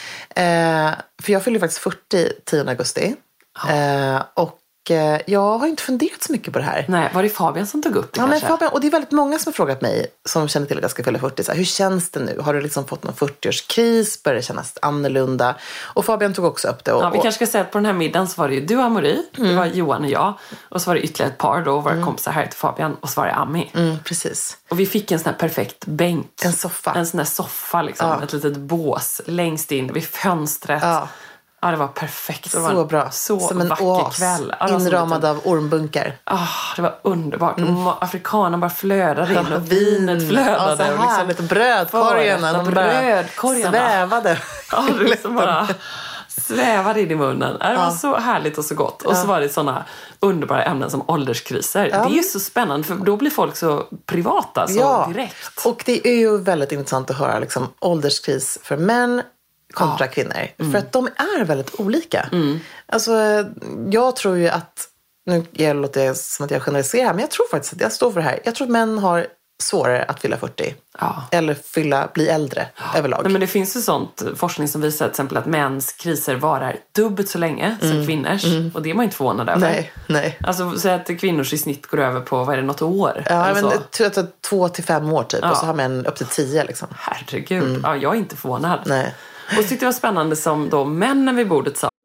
För jag fyller faktiskt 40 10 augusti. Och jag har inte funderat så mycket på det här. Nej, var det Fabian som tog upp det kanske? Fabian, och det är väldigt många som har frågat mig som känner till att jag ska fylla 40. Så här, hur känns det nu? Har du liksom fått någon 40-årskris? Börjar det kännas annorlunda? Och Fabian tog också upp det. Vi kanske ska säga att på den här middagen så var det ju du och Marie, det var Johan och jag. Och så var det ytterligare ett par då, våra kompisar här till Fabian. Och så var det Ami. Precis. Och vi fick en sån här perfekt bänk. En soffa. En sån här soffa liksom. Ett litet bås längst in vid fönstret. Ja, det var perfekt. Det var så bra. Så som en vacker kväll. Inramad av ormbunkar. Det var underbart. Afrikanerna bara flödade in och vinet flödade. Så härligt. Liksom, brödkorgarna. Svävade. Ja, det liksom bara svävade in i munnen. Det var så härligt och så gott. Och så var det såna underbara ämnen som ålderskriser. Det är ju så spännande, för då blir folk så privata så direkt. Och det är ju väldigt intressant att höra liksom, ålderskris för män kontra kvinnor. För att de är väldigt olika. Alltså, jag tror ju att, nu låter det som att jag generaliserar, men jag tror faktiskt att jag står för det här. Jag tror att män har svårare att fylla 40. Eller bli äldre överlag. Nej, men det finns ju sånt forskning som visar till exempel att mäns kriser varar dubbelt så länge som kvinnors. Och det är man inte förvånad över. Nej. Alltså, så att kvinnors i snitt går över på, vad är det, något år? Ja, men jag tror att det är 2 till 5 år typ. Och så har män upp till 10 liksom. Herregud, jag är inte förvånad. Nej. Och så tyckte det var spännande som då männen vid bordet sa.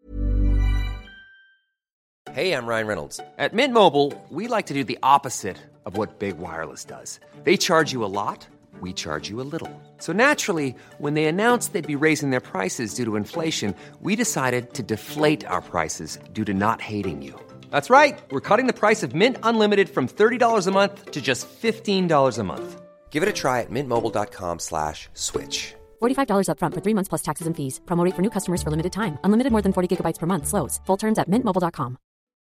Hey, I'm Ryan Reynolds. At Mint Mobile, we like to do the opposite of what Big Wireless does. They charge you a lot, we charge you a little. So naturally, when they announced they'd be raising their prices due to inflation, we decided to deflate our prices due to not hating you. That's right. We're cutting the price of Mint Unlimited from $30 a month to just $15 a month. Give it a try at mintmobile.com/switch. $45 up front for 3 months plus taxes and fees. Promo rate for new customers for limited time. Unlimited more than 40 gigabytes per month. Slows full terms at mintmobile.com.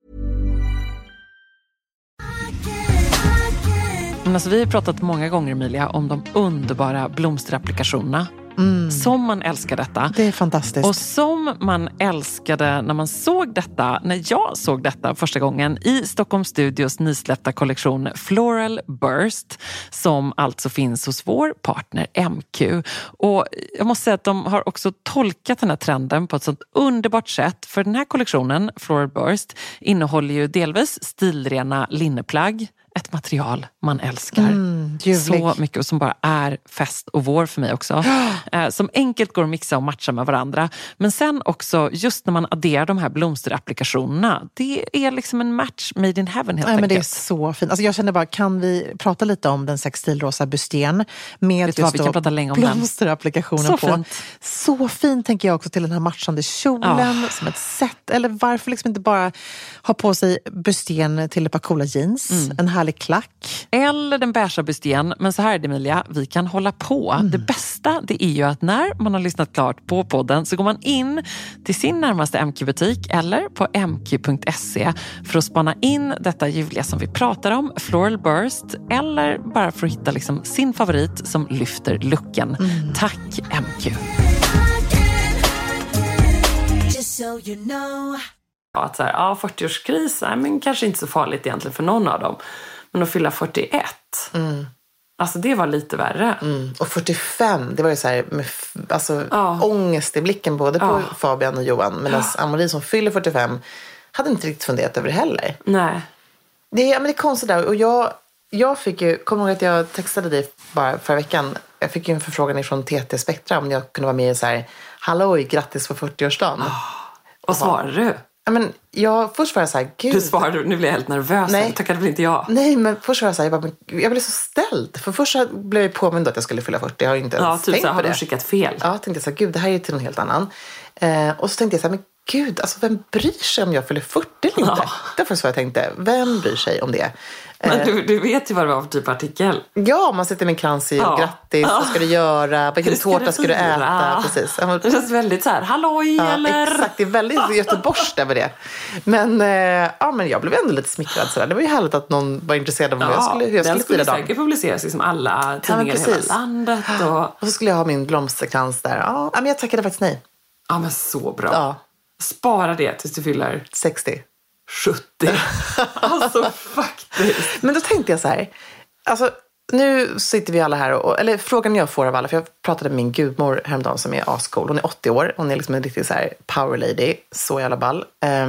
Alltså, vi har pratat många gånger, Emilia, om de underbara blomsterapplikationerna. Som man älskar detta. Det är fantastiskt. Och som man älskade när man såg detta, när jag såg detta första gången i Stockholm Studios nysläppta kollektion Floral Burst, som alltså finns hos vår partner MQ. Och jag måste säga att de har också tolkat den här trenden på ett sånt underbart sätt. För den här kollektionen, Floral Burst, innehåller ju delvis stilrena linneplagg ett material man älskar ljuvlig. så mycket och som bara är fest och vår för mig också. Som enkelt går att mixa och matcha med varandra. Men sen också, just när man adderar de här blomsterapplikationerna, det är liksom en match made in heaven helt enkelt. Men det är så fint. Alltså jag känner bara, kan vi prata lite om den sextilrosa busten med Vet du vad, vi kan prata länge om blomsterapplikationen så på. Fint. Så fint tänker jag också till den här matchande kjolen som ett sätt. Eller varför liksom inte bara ha på sig busten till ett par coola jeans, en härlig klack. Eller den beiga busten. Men så här är det, Emilia, vi kan hålla på. Det bästa det är ju att när man har lyssnat klart på podden så går man in till sin närmaste MQ-butik eller på mq.se för att spana in detta ljuvliga som vi pratar om, Floral Burst, eller bara för att hitta liksom sin favorit som lyfter looken. Tack MQ! Att så här, 40-årskris, men kanske inte så farligt egentligen för någon av dem. Men att fylla 41, alltså det var lite värre. Och 45, det var ju så här med ångest i blicken både på Fabian och Johan. Medan Amelie som fyller 45 hade inte riktigt funderat över det heller. Nej. Det är konstigt där. Och jag fick ju, kommer ihåg att jag textade dig bara förra veckan. Jag fick ju en förfrågan från TT Spektra om jag kunde vara med i så här, halloj, grattis på 40-årsdagen. Vad svarade du? Men först var jag så här, gud. Du svarade, nu blev jag helt nervös. Nej. Tackade väl inte jag? Nej, men först var jag så här, jag blev så ställd. För först blev jag påmind att jag skulle fylla 40. Jag har inte ens tänkt på det. Har du skickat fel? Ja, tänkte jag så här, gud, det här är till någon helt annan. Och så tänkte jag så här, men gud, alltså vem bryr sig om jag fyller 40 eller inte? Därför så jag tänkte, vem bryr sig om det? Men du vet ju vad det var för typ artikel. Ja, man sitter med en krans i och grattis, vad ska du göra? Vilken tårta ska du äta? Precis. Det känns väldigt så här, halloj eller? Exakt, det är väldigt Göteborgs över det. Men, men jag blev ändå lite smickrad sådär. Det var ju härligt att någon var intresserad av hur jag skulle fira dagen. Den skulle säkert publiceras liksom alla tidningar i hela landet. Och så skulle jag ha min blomsterkrans där. Ja, men jag tackade faktiskt nej. Ja, men så bra. Ja. Spara det tills du fyller 60. 70. Alltså faktiskt. Men då tänkte jag så här. Alltså nu sitter vi alla här eller frågan jag får av alla, för jag pratade med min gudmor häromdagen som är ascool. Hon är 80 år. Hon är liksom en riktig så här power lady. Så jävla ball.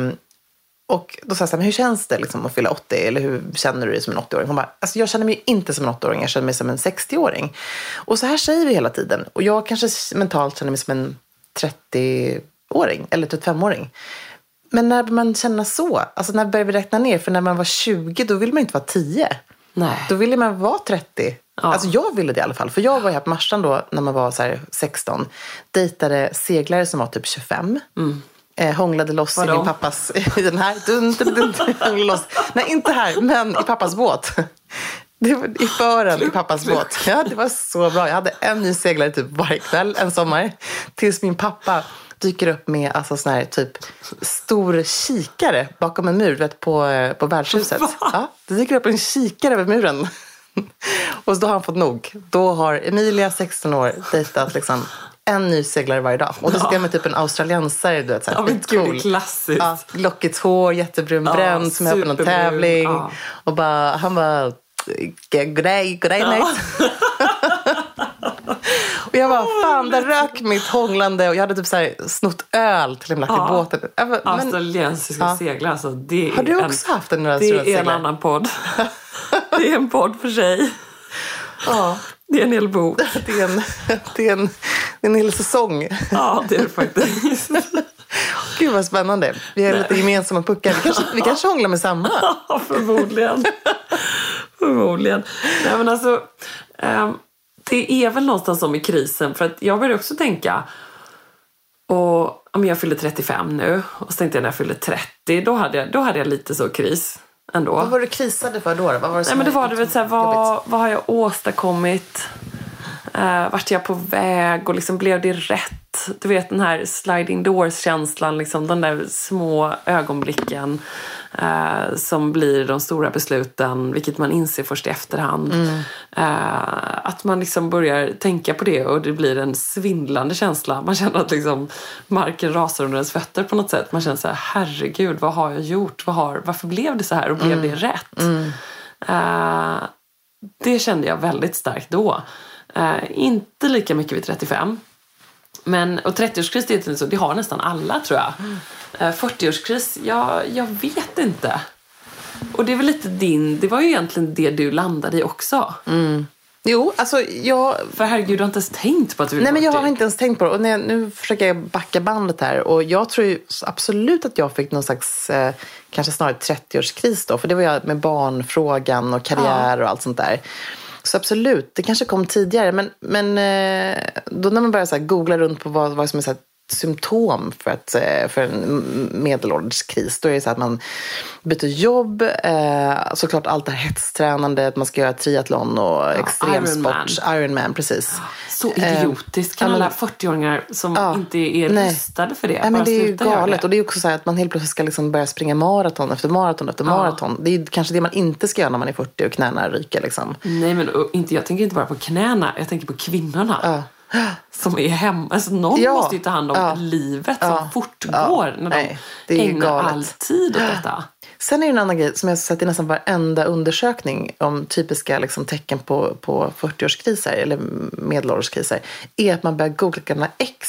Och då sa jag så här, men hur känns det liksom att fylla 80? Eller hur känner du dig som en 80-åring? Hon bara, alltså jag känner mig inte som en 80-åring. Jag känner mig som en 60-åring. Och så här säger vi hela tiden. Och jag kanske mentalt känner mig som en 30-åring. Eller 35-åring. Men när man känner så, alltså när börjar vi räkna ner? För när man var 20, då vill man inte vara 10. Nej. Då ville man vara 30. Ja. Alltså jag ville det i alla fall. För jag var här på Marstrand då, när man var så här 16. Dejtade seglare som var typ 25. Hånglade loss i min pappas, i den här, hånglade loss. Nej, inte här, men i pappas båt. Det var i fören i pappas båt. Ja, det var så bra. Jag hade en ny seglare typ varje kväll, en sommar. Tills min pappa dyker upp med alltså sån här typ stor kikare bakom en mur, vet, på värdshuset. Ja, det dyker upp en kikare över muren. Och då har han fått nog. Då har Emilia, 16 år, dejtat liksom en ny seglare varje dag. Och då sitter jag med typ en australiensare, du vet, såhär, cool. Klassiskt. Ja, lockigt hår, jättebrun, som är på någon tävling. Ja. Och han bara, good day night. Och jag bara, fan, där rök mitt hånglande. Och jag hade typ så här snott öl till en lack i båten. Australiensiska seglar, alltså, det har du också haft en Det är en annan podd. Det är en podd för sig. Ja. Det är en hel bok. Det är en hel säsong. Ja, det är det faktiskt. Gud vad spännande. Vi är lite gemensamma puckar. Vi kanske hånglar med samma. Ja, förmodligen. Nej, men alltså, det är väl någonstans som i krisen. För att jag började också tänka, och om jag fyller 35 nu, och så tänkte jag när jag fyller 30, då hade jag lite så kris ändå. Vad var du krisade för då? Vad var det som men det var det väl så här, vad har jag åstadkommit? Vart jag på väg och liksom blev det rätt? Du vet den här sliding doors-känslan, liksom, de där små ögonblicken som blir de stora besluten, vilket man inser först i efterhand. Att man liksom börjar tänka på det och det blir en svindlande känsla. Man känner att liksom marken rasar under ens fötter på något sätt. Man känner så här, herregud, vad har jag gjort? Varför blev det så här och blev det rätt? Det kände jag väldigt starkt då. Inte lika mycket vid 35. Och 30-årskris, det har nästan alla, tror jag. 40-årskris, jag vet inte. Och det är väl lite det var ju egentligen det du landade i också. Jo, alltså För herregud, du har inte ens tänkt på att du vill. Nej, men jag har inte ens tänkt på det. Och nu försöker jag backa bandet här. Och jag tror ju absolut att jag fick någon slags, kanske snarare 30-årskris då. För det var jag med barnfrågan och karriär och allt sånt där. Så absolut, det kanske kom tidigare. Men då när man börjar så här googla runt på vad som är så här symptom för en medelålders kris, då är det så att man byter jobb, såklart allt det här hetstränande, att man ska göra triathlon och extremsport, Ironman, precis. Så idiotiskt. Kan alla 40-åringar som inte är rustade för det? Nej, men det är ju galet. Och det är också så här att man helt plötsligt ska liksom börja springa maraton efter maraton. Det är ju kanske det man inte ska göra när man är 40 och knäna ryker liksom. Nej, men jag tänker inte bara på knäna, jag tänker på kvinnorna. Som är hemma. Alltså någon måste ju ta hand om livet som fortgår när de ägnar all tid åt detta. Sen är det en annan grej som jag har sett i nästan varenda undersökning om typiska liksom, tecken på 40-årskriser eller medelålderskriser är att man börjar googla gamla ex.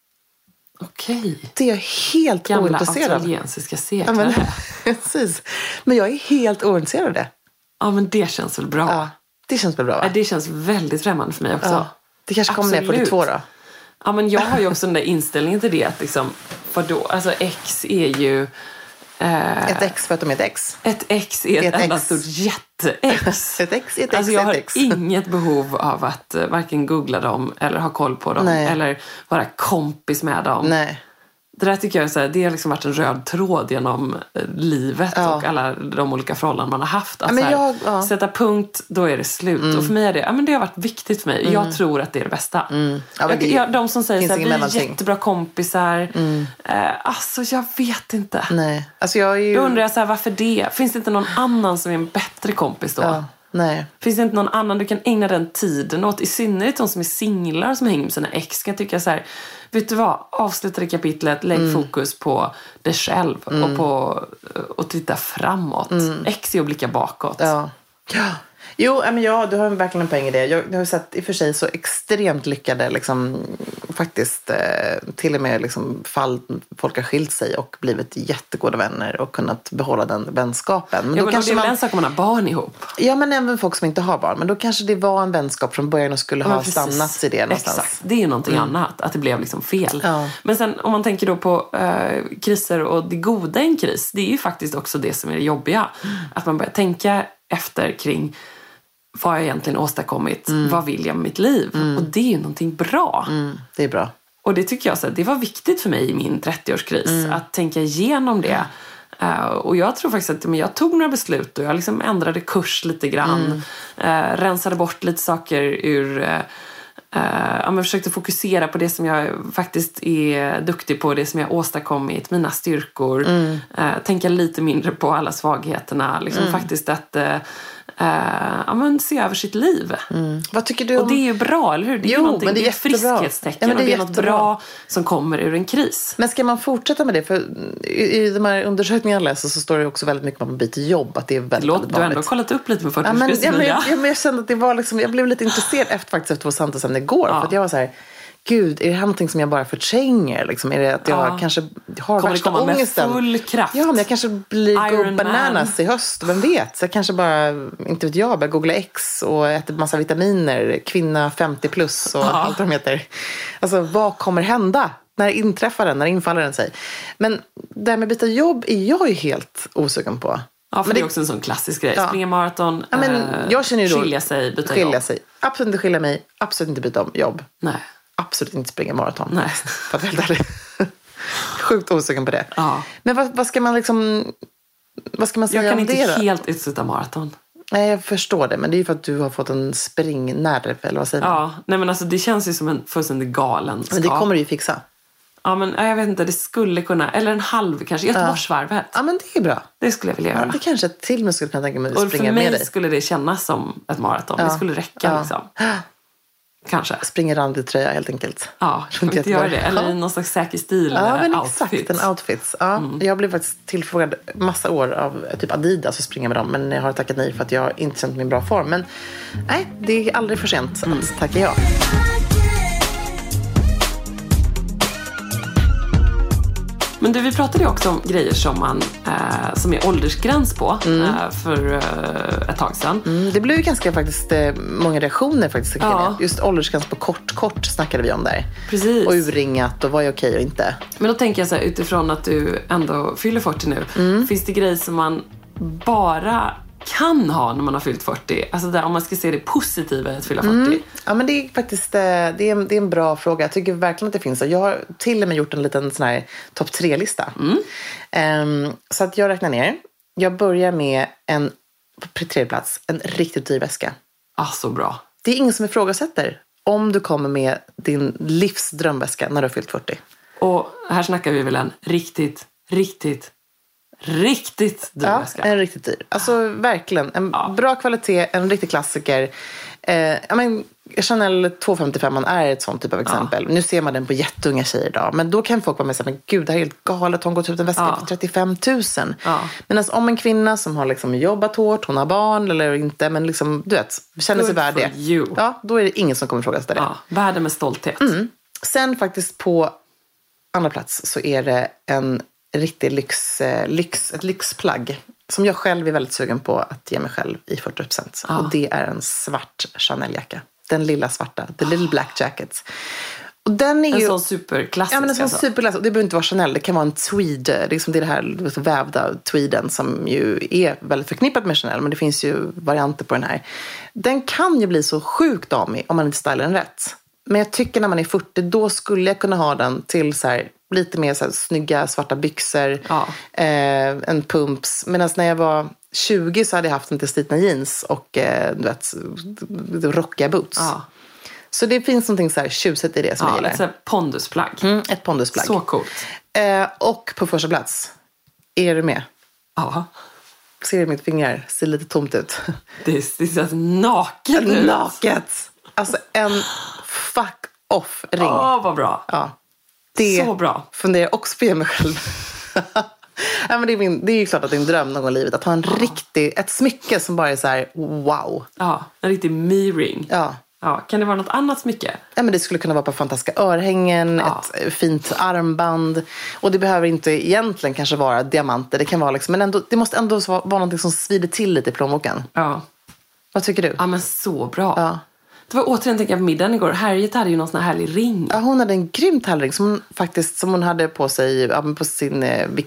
Okej. Det är jag helt ointresserad av. Gamla australiensiska seglar. Precis. Men jag är helt ointresserad av det. Ja, men det känns väl bra. Ja, det känns väl bra, va? Det känns väldigt främmande för mig också. Ja. Det kanske kommer ner 42 då. Ja, men jag har ju också den där inställningen till det. Att liksom, för då, alltså ex är ju... ett ex för att de är ett ex. Ett ex är ett enda stort jätteex. Ett ex är ett ex. Alltså jag har inget behov av att varken googla dem eller ha koll på dem. Nej. Eller vara kompis med dem. Nej. Det där tycker jag är så här, det har liksom varit en röd tråd genom livet och alla de olika förhållanden man har haft. Att sätta punkt, då är det slut. Och för mig är det, men det har varit viktigt för mig. Jag tror att det är det bästa. De som säger så här, vi är jättebra kompisar. Alltså jag vet inte. Nej. Alltså jag är ju... Då undrar jag så här, varför det? Finns det inte någon annan som är en bättre kompis då? Ja. Nej. Finns det inte någon annan du kan ägna den tiden åt? I synnerhet de som är singlar som hänger med sina ex kan tycka så här, vet du vad? Avsluta det kapitlet, lägg fokus på dig själv och på att titta framåt. Ex är att blicka bakåt. Ja. Jo, men du har verkligen en poäng i det. Jag har sett i och för sig så extremt lyckade liksom, faktiskt till och med liksom, fall folk har skilt sig och blivit jättegoda vänner och kunnat behålla den vänskapen. Men ja, då men kanske det är väl en sak om man har barn ihop. Ja, men även folk som inte har barn. Men då kanske det var en vänskap från början och skulle ha stannat i det någonstans. Exakt, det är ju någonting annat. Att det blev liksom fel. Ja. Men sen om man tänker då på kriser och det goda i en kris. Det är ju faktiskt också det som är det jobbiga. Att man börjar tänka efter kring vad jag egentligen åstadkommit. Vad vill jag med mitt liv? Och det är ju någonting bra. Det är bra. Och det tycker jag så här, det var viktigt för mig i min 30-årskris. Att tänka igenom det. Och jag tror faktiskt att jag tog några beslut. Och jag liksom ändrade kurs lite grann. Rensade bort lite saker ur... jag försökte fokusera på det som jag faktiskt är duktig på. Det som jag åstadkommit. Mina styrkor. Tänka lite mindre på alla svagheterna. Liksom faktiskt att... se över sitt liv. Vad tycker du om... Och det är ju bra, eller hur? Det är ju någonting, det är ett friskhetstecken. Ja, det är något bra som kommer ur en kris. Men ska man fortsätta med det? För i de här undersökningarna jag läser så står det också väldigt mycket om att man byter jobb. Att det är väldigt vanligt. Du har ändå kollat upp lite med 40-årskrisen. Men jag kände att det var liksom... Jag blev lite intresserad efter vår samtal igår. För att jag var så här... Gud, är det här någonting som jag bara förtränger? Liksom? Är det att jag kanske har värsta ångesten? Med full kraft. Ja, men jag kanske blir go bananas i höst. Vem vet? Så jag kanske bara, inte vet jag, börjar googla X och äter massa vitaminer. Kvinna 50 plus och allt vad de heter. Alltså, vad kommer hända? När inträffar den? När infaller den sig? Men det här med byta jobb är jag ju helt osugen på. Ja, för men det är också en sån klassisk grej. Springa maraton, jag känner ju då, skilja sig, byta jobb. Absolut inte skilja mig, absolut inte byta om jobb. Nej. Absolut inte springa maraton. Nej. För att helt ärligt. Sjukt osugen på det. Ja. Men vad ska man liksom... Vad ska man säga jag kan om det inte då? helt utsätta maraton. Nej, jag förstår det. Men det är ju för att du har fått en springnerv, eller vad säger man? Ja, nej men alltså det känns ju som en fullständigt galen ska. Men det kommer du ju fixa. Ja, men jag vet inte, det skulle kunna... Eller en halv kanske, Göteborgsvarvet. Ja, men det är bra. Det skulle jag vilja göra. Ja, det kanske till och med skulle kunna tänka mig att springa med dig. Och för mig skulle det kännas som ett maraton. Det skulle räcka liksom. Kanske. Springer randig-tröja helt enkelt. Ja, jag inte göra det. Eller i någon slags säker stil. Ja, men outfit. Exakt, en outfit. Ja, jag blev faktiskt tillfrågad massa år av typ Adidas att springa med dem. Men jag har tackat nej för att jag inte känt mig i bra form. Men nej, det är aldrig för sent att tacka ja. Men vi pratade ju också om grejer som är åldersgräns på för ett tag sedan. Det blev ju ganska faktiskt många reaktioner faktiskt. Ja. Just åldersgräns på kort snackade vi om där. Precis. Och urringat och vad är okej och inte. Men då tänker jag så här, utifrån att du ändå fyller 40 nu. Finns det grejer som man bara kan ha när man har fyllt 40? Alltså där, om man ska se det positiva i att fylla 40. Ja, men det är faktiskt det är en bra fråga. Jag tycker verkligen att det finns. Jag har till och med gjort en liten sån här topp 3-lista. Så att jag räknar ner. Jag börjar med på 3:e plats, en riktigt dyr väska. Så bra. Det är ingen som ifrågasätter om du kommer med din livs drömväska när du har fyllt 40. Och här snackar vi väl en riktigt dyr väska. En riktigt dyr. Alltså verkligen. En bra kvalitet, en riktig klassiker. Chanel 255 är ett sånt typ av exempel. Nu ser man den på jätteunga tjejer idag. Men då kan folk vara med och säga, men gud, det här är helt galet. Hon går ut en väska för 35 000. Men alltså, om en kvinna som har liksom jobbat hårt, hon har barn eller inte, men liksom, du vet, känner sig värd det. Ja, då är det ingen som kommer ifrågasätta det. Värde med stolthet. Sen faktiskt på andra plats så är det en riktig ett lyxplagg som jag själv är väldigt sugen på att ge mig själv i 40%. Och det är en svart Chanel-jacka. Den lilla svarta, the little black jacket. Och den är en sån superklassisk. Ja, men en sån superklassisk. Och det behöver inte vara Chanel, det kan vara en tweed. Det är det här vävda tweeden som ju är väldigt förknippat med Chanel. Men det finns ju varianter på den här. Den kan ju bli så sjukt damig om man inte stylar den rätt. Men jag tycker när man är 40, då skulle jag kunna ha den till så här, lite mer så här, snygga svarta byxor, en pumps. Medan när jag var 20 så hade jag haft en till slitna jeans och du vet, rockiga boots. Så det finns någonting så här tjusigt i det som jag gillar. Ett pondusplagg. Ett pondusplagg. Så coolt. Och på första plats, är du med? Ja. Ser du mitt fingrar? Ser lite tomt ut. Det ser naket ut. Naket. Alltså en fuck off-ring. Vad bra. Ja. Det så bra. Funderar jag också på att ge mig själv. Ja, men det är ju klart att det är en dröm någon gång i livet. Att ha ett smycke som bara är så här, wow. Ja, en riktig me-ring. Ja. Kan det vara något annat smycke? Ja, men det skulle kunna vara på fantastiska örhängen, ett fint armband. Och det behöver inte egentligen kanske vara diamanter. Det kan vara liksom, men ändå, det måste ändå vara något som svider till lite i plånboken. Ja. Vad tycker du? Ja, men så bra. Ja. Det var återigen, tänker jag, på middagen igår. Harriet hade ju någon sån här härlig ring. Ja, hon hade en grymt härlig ring som hon hade på sig, på sin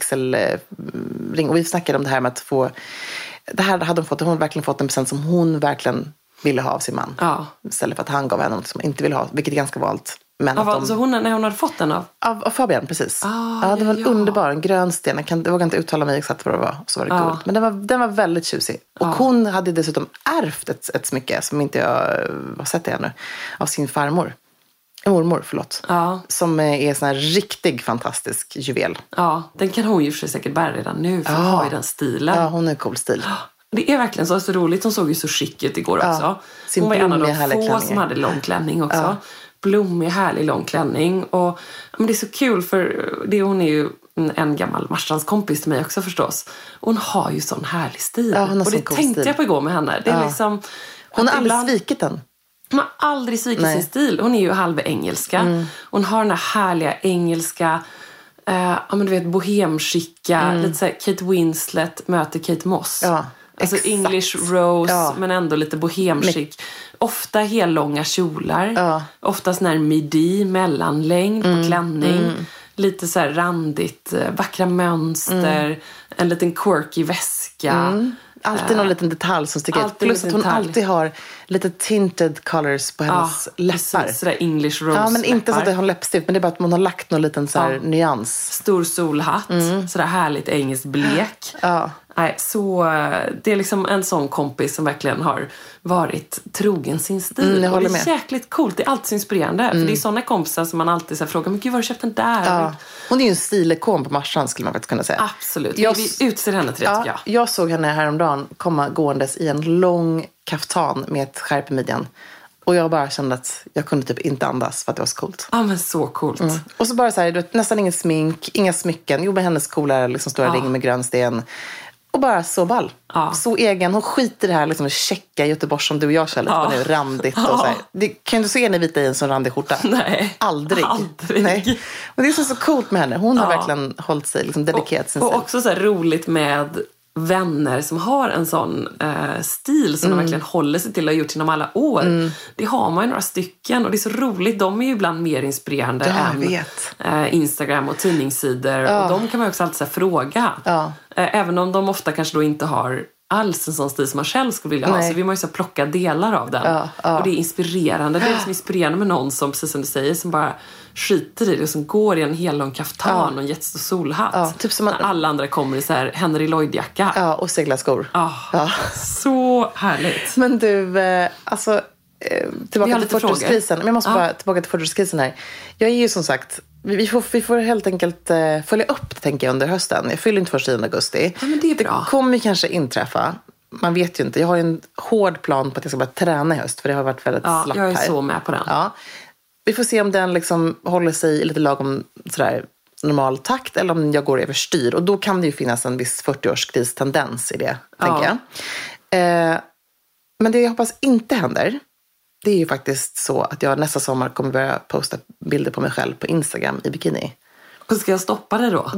vigselring. Och vi snackade om det här med att få... Det här hade hon verkligen fått en present som hon verkligen ville ha av sin man. Ja. Istället för att han gav henne något som hon inte ville ha, vilket är ganska vanligt. Men så när hon hade fått den av Fabian, precis. Det var en underbar, en grön sten. Jag vågar inte uttala mig exakt vad det var. Så var det guld. Men den var väldigt tjusig. Och hon hade dessutom ärvt ett smycke som inte jag har sett det ännu. Av sin mormor, förlåt. Som är sån här riktig fantastisk juvel. Ja, den kan hon ju för sig säkert bära redan nu. För hon har ju den stilen. Ja, hon är cool stil. Det är verkligen så roligt. Hon såg ju så chic ut igår också. Hon var en av de få som hade lång klänning också. Blommig, härlig lång klänning. Och men det är så kul för hon är ju en gammal Marstrands-kompis till mig också förstås. Hon har ju sån härlig stil. Och det tänkte jag på igår med henne. Det är liksom, hon har aldrig svikit den. Hon har aldrig svikit sin stil. Hon är ju halv engelska. Hon har den här härliga engelska, men du vet, bohemskicka. Lite så här Kate Winslet möter Kate Moss. Ja. Alltså exakt. English Rose, men ändå lite bohemskick. Ofta hellånga kjolar. Ofta sån här midi, mellanlängd på klänning. Lite så här randigt, vackra mönster. En liten quirky väska. Alltid någon liten detalj som sticker ut. Plus att hon alltid har lite tinted colors på hennes läppar. Precis, sådär English Rose. Ja, men inte så att hon har läppstift, men det är bara att hon har lagt någon liten så här nyans. Stor solhatt, sådär härligt engelskt blek. Nej, så det är liksom en sån kompis som verkligen har varit trogen sin stil. Och det är jäkligt coolt, det är alltid så inspirerande. För det är såna kompisar som man alltid så frågar, men gud, var har du köpt den där? Hon är ju en stilekon på Marstrand, skulle man faktiskt kunna säga. Absolut, vi utser henne till det, tycker jag. Jag såg henne häromdagen komma gåendes i en lång kaftan med ett skärp i midjan. Och jag bara kände att jag kunde typ inte andas för att det var så coolt. Ja, men så coolt. Och så bara så här, du vet, nästan ingen smink, inga smycken. Jo, med hennes coola liksom, stora ring med grön sten. Och bara så ball. Ja. Så egen. Hon skiter i det här liksom, checka Göteborg som du och jag kör lite på nu. Randigt och så här. Kan du se henne vita i en sån randig skjorta? Nej. Aldrig. Nej. Och det är så coolt med henne. Hon har verkligen hållit sig, liksom, dedikerat sin stil. Och också så här roligt med vänner som har en sån stil som de verkligen håller sig till och har gjort genom alla år. Det har man ju några stycken och det är så roligt. De är ju ibland mer inspirerande än Instagram och tidningssidor. Och de kan man också alltid så här fråga. Även om de ofta kanske då inte har alls en sån stil som man själv skulle vilja ha. Så vill man ju så plocka delar av den. Och det är inspirerande. Det är liksom inspirerande med någon som, precis som du säger, som bara skiter i det och som går i en hel lång kaftan och en jättestor solhatt. Typ som när alla andra kommer i så här Henry Lloyd-jacka. Ja, och seglarskor. Så härligt. Men du, alltså tillbaka till 40-årskrisen. Men jag måste bara tillbaka till 40-årskrisen här. Jag är ju som sagt, vi får helt enkelt följa upp det, tänker jag, under hösten. Jag fyller inte först 10 augusti. Ja, men det är bra. Det kommer kanske inträffa. Man vet ju inte. Jag har ju en hård plan på att jag ska börja träna i höst. För det har varit väldigt slapp här. Jag är så med på den. Ja. Vi får se om den liksom håller sig i lite lagom sådär normal takt. Eller om jag går överstyr. Och då kan det ju finnas en viss 40-årskristendens i det, tänker jag. Men det jag hoppas inte händer, det är ju faktiskt så att jag nästa sommar kommer börja posta bilder på mig själv på Instagram i bikini. Och ska jag stoppa det då?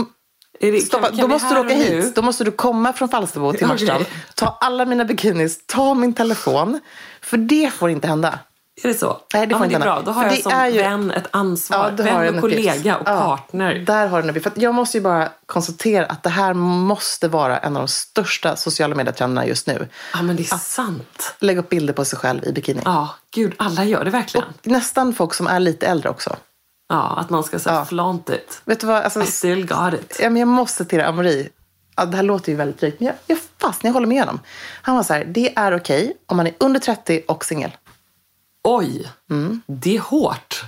Då måste du åka hit. Då måste du komma från Falsterbo till Marstrand. Ta alla mina bikinis, ta min telefon. För det får inte hända. Är det så? Nej, det får inte hända. Bra. Då har jag som vän ett ansvar. Vän och kollega och partner. Där har du en uppgift. För jag måste ju bara konstatera att det här måste vara en av de största sociala medietrenderna just nu. Ja, men det är sant. Lägga upp bilder på sig själv i bikini. Ja, gud, alla gör det verkligen. Och nästan folk som är lite äldre också. Ja, att man ska säga flaunt it. Vet du vad? Alltså, I still got it. Ja, men jag måste till Amori. Ja, det här låter ju väldigt drygt. Men jag håller med honom. Han var så här, det är okej om man är under 30 och singel. Oj, det är hårt.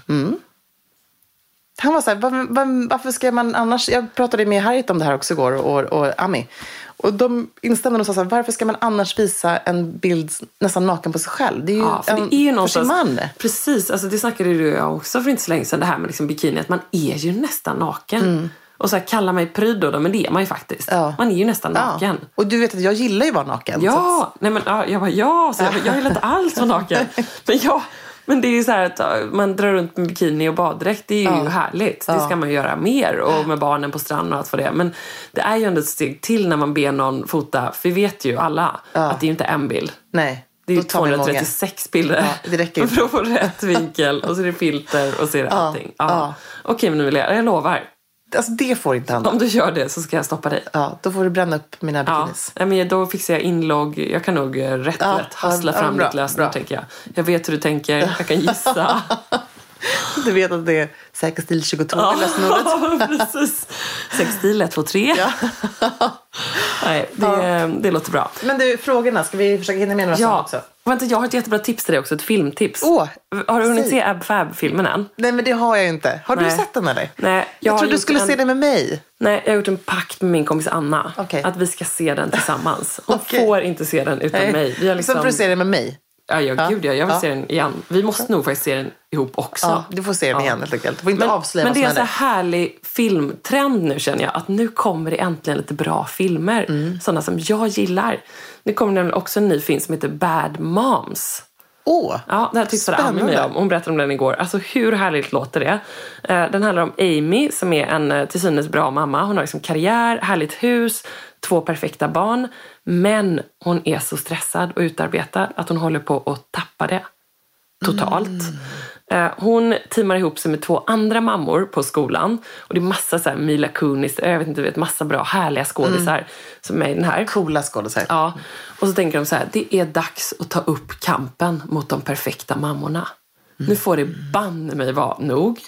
Han var så här, varför ska man annars... Jag pratade med Harriet om det här också igår och Ami. Och de instämde och sa så här, varför ska man annars visa en bild nästan naken på sig själv? Det är ju för sin man. Precis, alltså det snackade du och jag också för inte så länge sedan, det här med liksom bikini, att man är ju nästan naken. Och så här, kalla mig pryd då, men det är man ju faktiskt. Man är ju nästan naken. Och du vet att jag gillar ju att vara naken. Ja, nej men jag bara så jag gillar inte alls vara naken. Men det är ju så här att man drar runt med bikini och baddräkt, det är ju härligt. Det ska man göra mer, och med barnen på stranden och allt för det. Men det är ju ändå ett steg till när man ber någon fota, för vi vet ju alla att det är ju inte en bild. Nej. Det är ju 236 bilder det räcker för att få rätt vinkel, och så är det filter och så är det allting. Okej, men nu vill jag lovar. Alltså det får inte hända. Om du gör det så ska jag stoppa dig. Ja, då får du bränna upp mina bikinis. Ja, men då fixar jag inlogg. Jag kan nog rätt hassla fram ditt lösning, tänker jag. Jag vet hur du tänker, jag kan gissa. Du vet att det är säker stil 22 i lösenordet. Ja, precis. Säker stil 1, 2, 3. Nej, det låter bra. Men du, frågorna, ska vi försöka hinna med några sådana också? Vänta, jag har ett jättebra tips till dig också, ett filmtips. Har du hunnit se Ab Fab-filmen än? Nej, men det har jag ju inte. Har du sett den eller? Nej, jag trodde du skulle se den med mig. Nej, jag har gjort en pakt med min kompis Anna. Att vi ska se den tillsammans. Hon får inte se den utan mig. Vi har liksom... Så får du se den med mig. Gud, jag vill se den igen. Vi måste nog faktiskt se den ihop också. Ja, du får se den igen helt enkelt. Du får inte avslöja men det är en så härlig filmtrend nu, känner jag. Att nu kommer det äntligen lite bra filmer. Sådana som jag gillar. Nu kommer nämligen också en ny film som heter Bad Moms. Ja, det här tipsade Annie mig om. Hon berättade om den igår. Alltså hur härligt låter det? Den handlar om Amy som är en till synes bra mamma. Hon har liksom karriär, härligt hus, 2 perfekta barn. Men hon är så stressad och utarbetad att hon håller på att tappa det. Totalt. Hon teamar ihop sig med 2 andra mammor på skolan. Och det är massa så här Mila Kunis, jag vet inte, massa bra, härliga skådisar som är i den här. Coola skådisar. Ja, och så tänker de så här, det är dags att ta upp kampen mot de perfekta mammorna. Nu får det banne mig vara nog.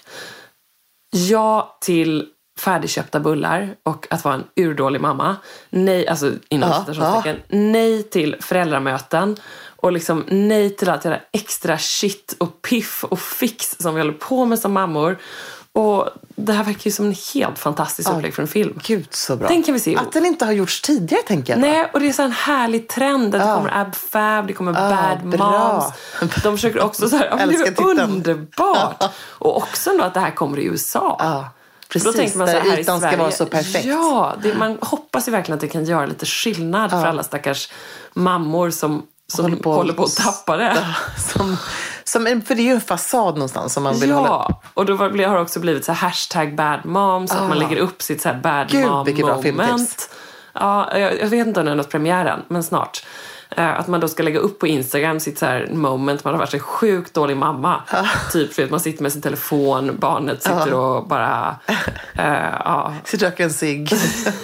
Ja till färdigköpta bullar och att vara en urdålig mamma. Nej, alltså inom citationstecken. Nej till föräldramöten. Och liksom nej till allt det där extra shit och piff och fix som vi håller på med som mammor. Och det här verkar ju som en helt fantastisk upplägg för en film. Gud, så bra. Den kan vi se. Att den inte har gjorts tidigare, tänker jag. Nej, och det är så en härlig trend. Det kommer Ab Fab, det kommer Bad Moms. De försöker också så här, det är underbart. Och också då att det här kommer i USA. Precis, då tänker man så här i ytan Sverige, ska vara så perfekt. Ja, man hoppas ju verkligen att det kan göra lite skillnad för alla stackars mammor som håller på att tappa det. För det är ju en fasad någonstans som man vill hålla. Ja, och då har det också blivit så här #badmom, så att man lägger upp sitt så här bad mom moment. Ja, jag vet inte om det är något premiären, men snart. Att man då ska lägga upp på Instagram sitt så här moment, man har varit en sjukt dålig mamma. Typ för att man sitter med sin telefon, barnet sitter och bara... Sitter och röker en cigg.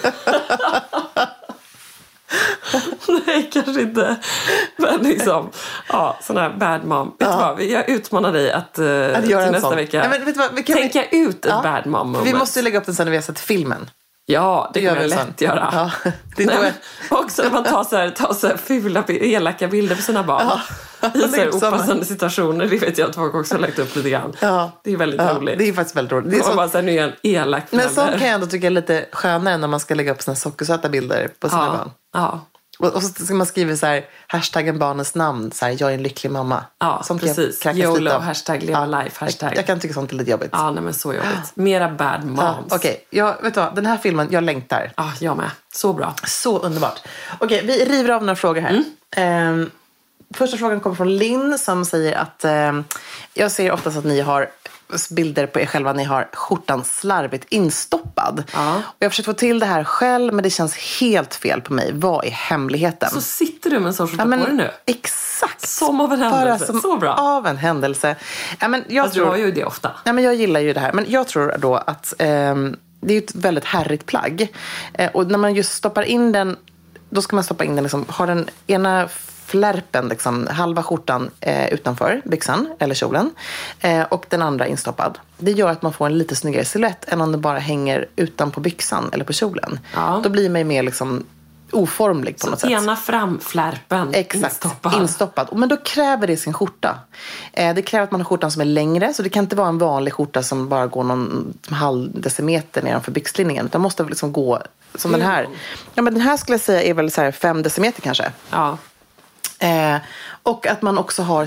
Nej, kanske inte. Men liksom, sån här bad mom. Vet du vad, jag utmanar dig att till nästa vecka tänka ut ett bad mom moment. Vi måste ju lägga upp den sen när vi har sett filmen. Ja, det kan jag lätt göra. Ja, också när man tar så här fula, elaka bilder på sina barn. I så här opassande situationer. Det vet jag att folk också har lagt upp lite grann. Ja. Det är väldigt roligt. Det är faktiskt väldigt roligt. Det är så... bara så här, nu är en elak. Men så kan jag ändå tycka är lite skönare när man ska lägga upp såna sockersöta bilder på sina barn. Ja. Och så ska man skriva så här hashtaggen barnens namn, så här, jag är en lycklig mamma. Ja, sånt precis. YOLO, hashtag leva life, hashtag. Jag kan tycka sånt är lite jobbigt. Ja, nej men så jobbigt. Mera bad moms. Okej, vet du vad, den här filmen, jag längtar. Ja, jag med. Så bra. Så underbart. Okej, vi river av några frågor här. Första frågan kommer från Linn som säger att jag ser oftast att ni har bilder på er själva, ni har skjortan slarvigt instoppad. Och jag försöker få till det här själv, men det känns helt fel på mig. Vad är hemligheten? Så sitter du med en sån skjorta på dig nu? Exakt. Som av en händelse. Så bra. Av en händelse. Men jag tror, du har ju det ofta. Ja, men jag gillar ju det här. Men jag tror då att det är ett väldigt härligt plagg. Och när man just stoppar in den, då ska man stoppa in den liksom, har den ena flärpen, liksom, halva skjortan utanför byxan eller kjolen och den andra instoppad. Det gör att man får en lite snyggare silhuett än om det bara hänger utanpå byxan eller på kjolen. Då blir man mer liksom oformlig på något sätt. Ena framflärpen instoppad. Men då kräver det sin skjorta. Det kräver att man har skjortan som är längre, så det kan inte vara en vanlig skjorta som bara går någon halv decimeter nedanför byxlinningen, utan måste liksom gå som den här. Ja, men den här skulle jag säga är väl så här 5 decimeter kanske. Ja. Och att man också har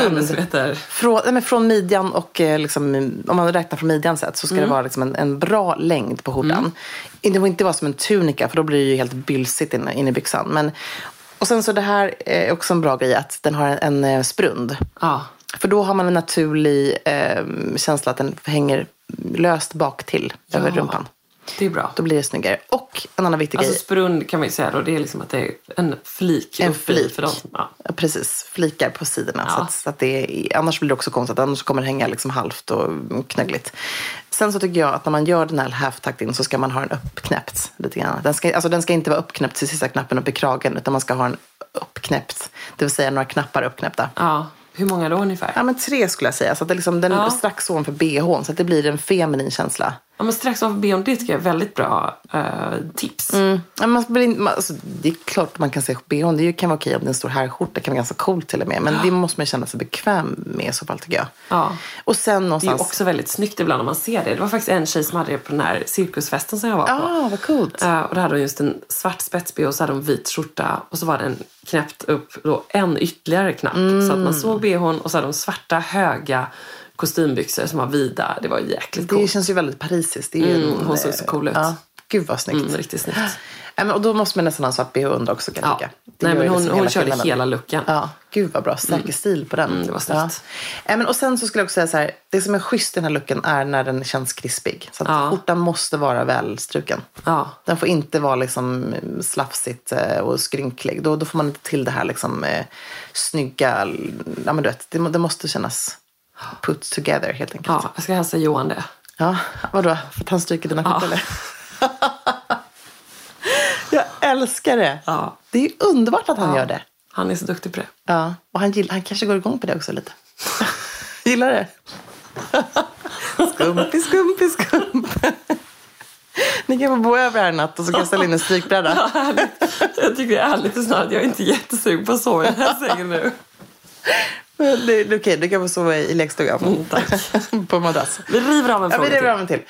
sprund från midjan och liksom, om man räknar från midjan sett så ska det vara liksom en bra längd på skjortan. Det får inte vara som en tunika, för då blir det ju helt bylsigt in i byxan. Men, och sen så det här är också en bra grej att den har en sprund. För då har man en naturlig känsla att den hänger löst bak till över rumpan. Det är bra. Då blir det snyggare. Och en annan viktig grej. Sprund kan man ju säga då. Det är liksom att det är en flik. En flik. För dem. Ja. Precis. Flikar på sidorna. Så att det är, annars blir det också konstigt. Annars kommer det hänga liksom halvt och knöggligt. Sen så tycker jag att när man gör den här halftakten så ska man ha den uppknäppt lite grann. Den ska inte vara uppknäppt till sista knappen upp i kragen, utan man ska ha den uppknäppt. Det vill säga några knappar uppknäppta. Ja. Hur många då ungefär? Ja, men 3 skulle jag säga. Så att det liksom, den är strax ovanför BH:n, så att det blir en feminin känsla. Ja, men strax ovanför BH:n, det tycker jag är väldigt bra tips. Ja, alltså, det är klart man kan se BH:n. Det kan vara okej om det är en stor herrskjorta. Det kan vara ganska coolt till och med. Men det måste man känna sig bekväm med i så fall, tycker jag. Ja. Och sen någonstans... Det är också väldigt snyggt ibland om man ser det. Det var faktiskt en tjej som hade det på den här cirkusfesten som jag var på. Vad coolt. Och då hade hon just en svart spets-BH och så hade hon vit skjorta. Och så var den knäppt upp då en ytterligare knapp. Så att man såg BH:n och så hade de svarta höga kostymbyxor som var vida. Det var jäkligt coolt. Det känns ju väldigt parisiskt. Det är hon såg så cool ut. Ja, gud vad snyggt. Riktigt snyggt. Och då måste man nästan ha en svart BH under också, kan jag tycka. Nej, men hon körde hela looken. Ja, gud vad bra. Säker stil på den. Det var snyggt. Ja. Och sen så skulle jag också säga så här, det som är schysst i den här looken är när den känns krispig. Så att skjortan måste vara välstruken. Den får inte vara liksom slafsigt och skrynklig. Då får man inte till det här liksom snygga, ja men du vet, det måste kännas put together helt enkelt. Ja, jag ska hälsa Johan det. Ja, vadå? För att han stryker dina skjortor eller? Jag älskar det. Ja. Det är ju underbart att han gör det. Han är så duktig på det. Ja, och han kanske går igång på det också lite. Gillar det. Skumpi. Ni kan få bo över här en natt och så kan jag ställa in en strykbräda. Ja, jag tycker det är ärligt och snart. Jag är inte jättesugen på att sova i den här sängen nu. Det är okej, du kan få sova i lekstugan. Tack. På madrass. Vi river av en fråga vi river av en till.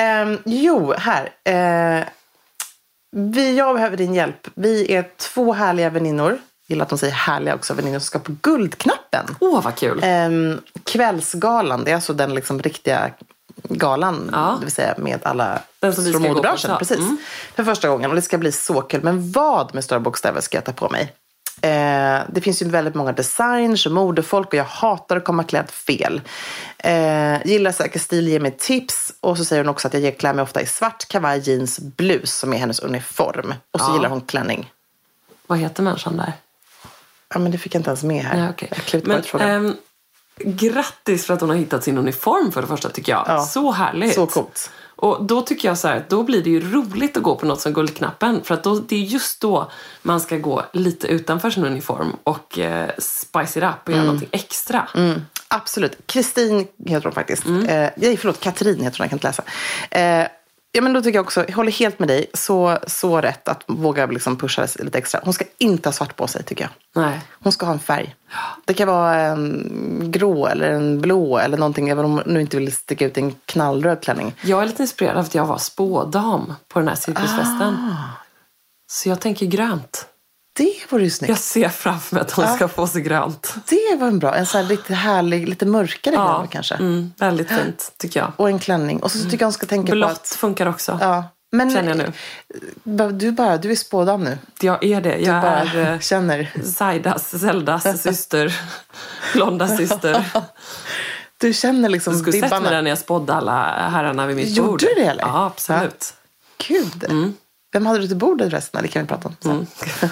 Jag behöver din hjälp. Vi är 2 härliga väninnor. Jag gillar att de säger härliga också. Väninnor som ska på Guldknappen. Vad kul. Kvällsgalan. Det är alltså den liksom riktiga galan, det vill säga med alla från modebranschen. Precis. För första gången, och det ska bli så kul. Men vad med stora bokstäver ska jag ta på mig? Det finns ju väldigt många designers och modefolk, och jag hatar att komma klädd fel. Gillar säker stil, ger mig tips. Och så säger hon också att jag klär mig ofta i svart kavaj, jeans, blus som är hennes uniform. Och så gillar hon klänning. Vad heter människan där? Ja, men det fick jag inte ens med här. Ja, okay. Grattis för att hon har hittat sin uniform för det första, tycker jag. Ja, så härligt. Så coolt. Och då tycker jag så här, då blir det ju roligt att gå på något som Guldknappen. För att det är just då man ska gå lite utanför sin uniform och spice it up och göra någonting extra. Absolut. Kristin heter hon faktiskt. Katrin heter hon, jag kan inte läsa. Ja, men då tycker jag också, jag håller helt med dig, så rätt att våga liksom pusha lite extra. Hon ska inte ha svart på sig, tycker jag. Nej. Hon ska ha en färg. Det kan vara en grå eller en blå eller någonting, även om hon nu inte vill sticka ut i en knallröd klänning. Jag är lite inspirerad av att jag var spådam på den här cirkusfesten. Så jag tänker grönt. Det vore ju snyggt. Jag ser framför mig att hon ska få sig grönt. Det var en bra, en sån här lite härlig, lite mörkare grön kanske. Väldigt fint, tycker jag. Och en klänning. Och så tycker jag hon ska tänka blått på att... funkar också. Ja. Men känner jag nu. Du är spådam nu. Jag är det. Jag är känner. Zeldas syster. Blonda syster. Du känner liksom... Du skulle sett mig där när jag spådde alla herrarna vid mitt bord. Gjorde du det eller? Ja, absolut. Gud. Vem hade du till bordet resten? Det kan vi prata om sen.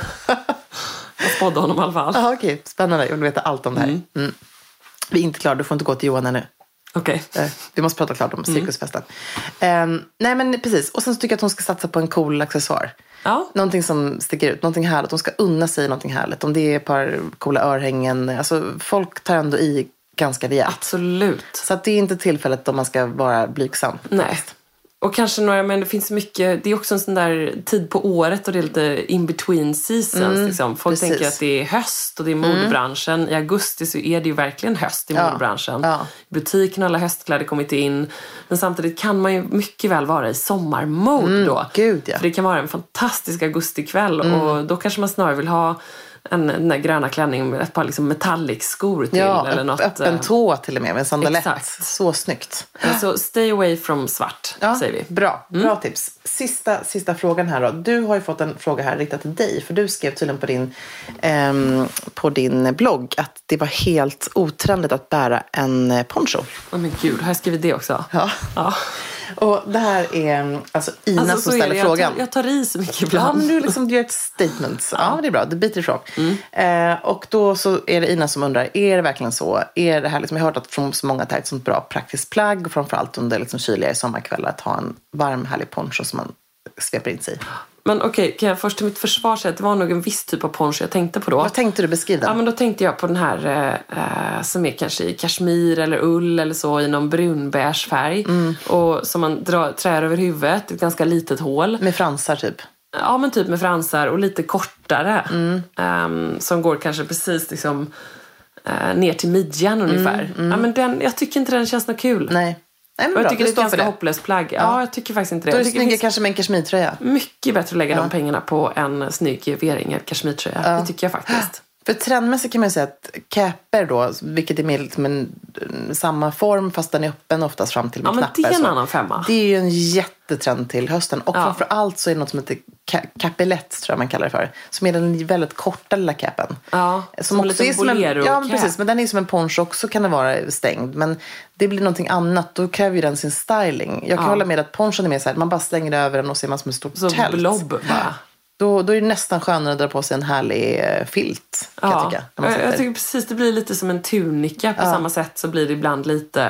Jag spådde honom i alla fall. Okej. Spännande. Jag vill veta allt om det här. Vi är inte klara. Du får inte gå till Johan ännu. Okej. Vi måste prata klart om cirkusfesten. Nej, men precis. Och sen så tycker jag att hon ska satsa på en cool accessoar. Ja. Någonting som sticker ut. Någonting härligt. Hon ska unna sig någonting härligt. Om det är ett par coola örhängen. Alltså, folk tar ändå i ganska rejält. Absolut. Så att det är inte tillfället då man ska vara blygsam. Nej. Och kanske men det finns mycket, det är också en sån där tid på året och det är lite in between seasons liksom. Folk tänker att det är höst och det är modebranschen. I augusti så är det ju verkligen höst i modebranschen. I butiken har alla höstkläder kommit in. Men samtidigt kan man ju mycket väl vara i sommarmode då. Gud, ja. För det kan vara en fantastisk augustikväll och då kanske man snarare vill ha den där gröna klänningen med ett par liksom metallic-skor till. Eller något, öppen tå till och med en sandalett. Exakt. Så snyggt. Så stay away from svart, säger vi. Bra tips. Sista frågan här då. Du har ju fått en fråga här riktad till dig. För du skrev tydligen på din blogg att det var helt otrendigt att bära en poncho. Men gud, har jag skrivit det också? Ja. Och det här är alltså Ina som ställer frågan. Jag tar i så mycket ibland. Ja, men du liksom gör ett statement. Ja, det är bra. Du biter ifrån. Och då så är det Ina som undrar, är det verkligen så? Är det här liksom, jag har hört att från så många tar ett sånt bra praktiskt plagg. Och framförallt under liksom kyliga sommarkvällar att ha en varm, härlig poncho som man sveper in sig i. Men okej, kan jag först till mitt försvar säga att det var nog en viss typ av poncho jag tänkte på då. Vad tänkte du beskriva? Ja, men då tänkte jag på den här som är kanske i kashmir eller ull eller så i någon brunbeige färg. Och som man trär över huvudet, ett ganska litet hål. Med fransar typ? Ja, men typ med fransar och lite kortare. Som går kanske precis liksom ner till midjan ungefär. Ja, men jag tycker inte den känns något kul. Nej. Nej, jag tycker det är ett ganska hopplöst plagg. Ja, jag tycker faktiskt inte det. Då är det snyggare kanske med en kashmirtröja. Mycket bättre att lägga de pengarna på en snygg V-ringad kashmirtröja. Det tycker jag faktiskt. För trendmässigt kan man säga att capper då, vilket är mer liksom samma form fast den är öppen oftast fram till med knappar. Ja, men det är en annan femma. Det är ju en jättetrend till hösten. Och framförallt så är det något som heter capelett, tror jag man kallar det för. Som är den väldigt korta lilla capen. Ja, som också är som en ja, precis. Men den är som en poncho också, kan det vara stängd. Men det blir någonting annat. Då kräver ju den sin styling. Jag kan hålla med att ponchon är mer så här, man bara slänger över den och ser man som ett stort så tält. Blob, va? Då är det nästan skönare att dra på sig en härlig filt, kan jag tycka. Jag tycker precis, det blir lite som en tunika. På samma sätt så blir det ibland lite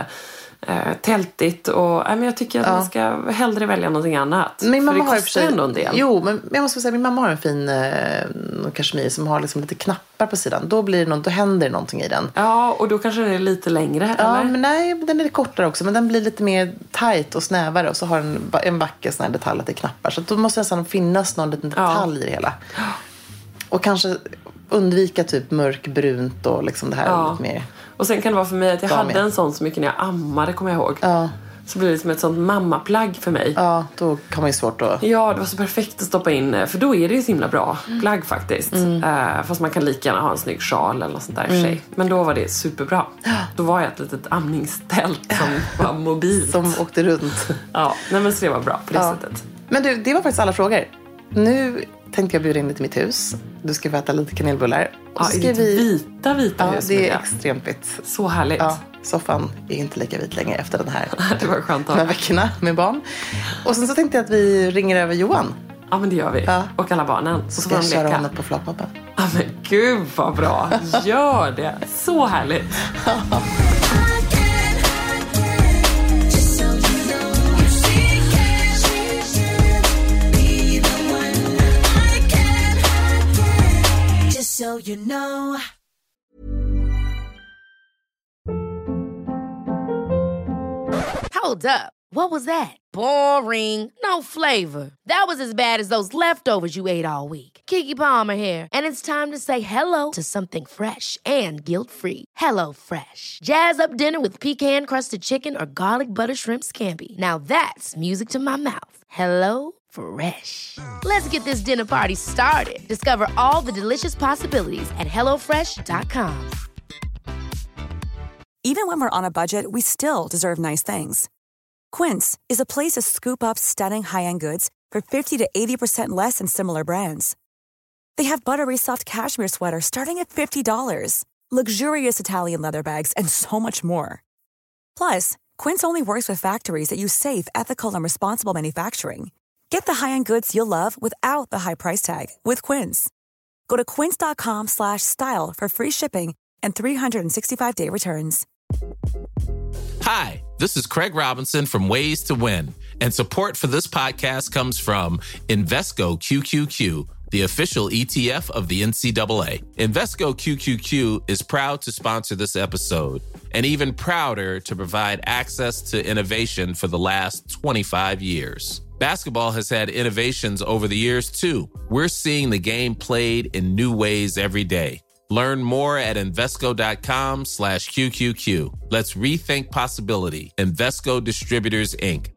tältigt. Och, men jag tycker att man ska hellre välja någonting annat. Min mamma för det kostar ändå en del. Jo, men jag måste säga, min mamma har en fin kashmir som har liksom lite knappar på sidan. Då händer det någonting i den. Ja, och då kanske den är lite längre, ja, eller? Men nej, den är lite kortare också. Men den blir lite mer tight och snävare. Och så har den en vacker sån här detalj att det är knappar. Så då måste det nästan finnas någon liten detalj i det hela. Och kanske undvika typ mörkbrunt och liksom det här lite mer. Och sen kan det vara för mig att jag hade en sån så mycket när jag ammade, kommer jag ihåg. så blev det som ett sånt mammaplagg för mig. Ja, då kan man ju svårt då. Ja, det var så perfekt att stoppa in. För då är det ju så himla bra plagg faktiskt. Fast man kan lika gärna ha en snygg sjal eller något sånt där i sig. Men då var det superbra. Då var jag ett litet amningstält som var mobilt. Som åkte runt. Ja, nej, men så det var bra på det sättet. Men du, det var faktiskt alla frågor. Nu tänkte jag bjuda in dig till mitt hus. Du ska få äta lite kanelbullar. Och Ja, i vita hus. Det är extremt vitt. Så härligt. Ja, soffan är inte lika vit längre efter den här, det var skönt de här veckorna med barn. Och sen så tänkte jag att vi ringer över Johan. Ja, men det gör vi. Ja. Och alla barnen. Så ska jag köra honom på flatmoppen. Ja, men gud vad bra. Gör det. Så härligt. So you know. Hold up. What was that? Boring. No flavor. That was as bad as those leftovers you ate all week. Keke Palmer here, and it's time to say hello to something fresh and guilt-free. Hello Fresh. Jazz up dinner with pecan-crusted chicken or garlic butter shrimp scampi. Now that's music to my mouth. Hello Fresh. Let's get this dinner party started. Discover all the delicious possibilities at HelloFresh.com. Even when we're on a budget, we still deserve nice things. Quince is a place to scoop up stunning high-end goods for 50 to 80% less than similar brands. They have buttery soft cashmere sweaters starting at $50, luxurious Italian leather bags, and so much more. Plus, Quince only works with factories that use safe, ethical, and responsible manufacturing. Get the high-end goods you'll love without the high price tag with Quince. Go to quince.com/style for free shipping and 365-day returns. Hi, this is Craig Robinson from Ways to Win, and support for this podcast comes from Invesco QQQ, the official ETF of the NCAA. Invesco QQQ is proud to sponsor this episode, and even prouder to provide access to innovation for the last 25 years. Basketball has had innovations over the years, too. We're seeing the game played in new ways every day. Learn more at Invesco.com/QQQ. Let's rethink possibility. Invesco Distributors, Inc.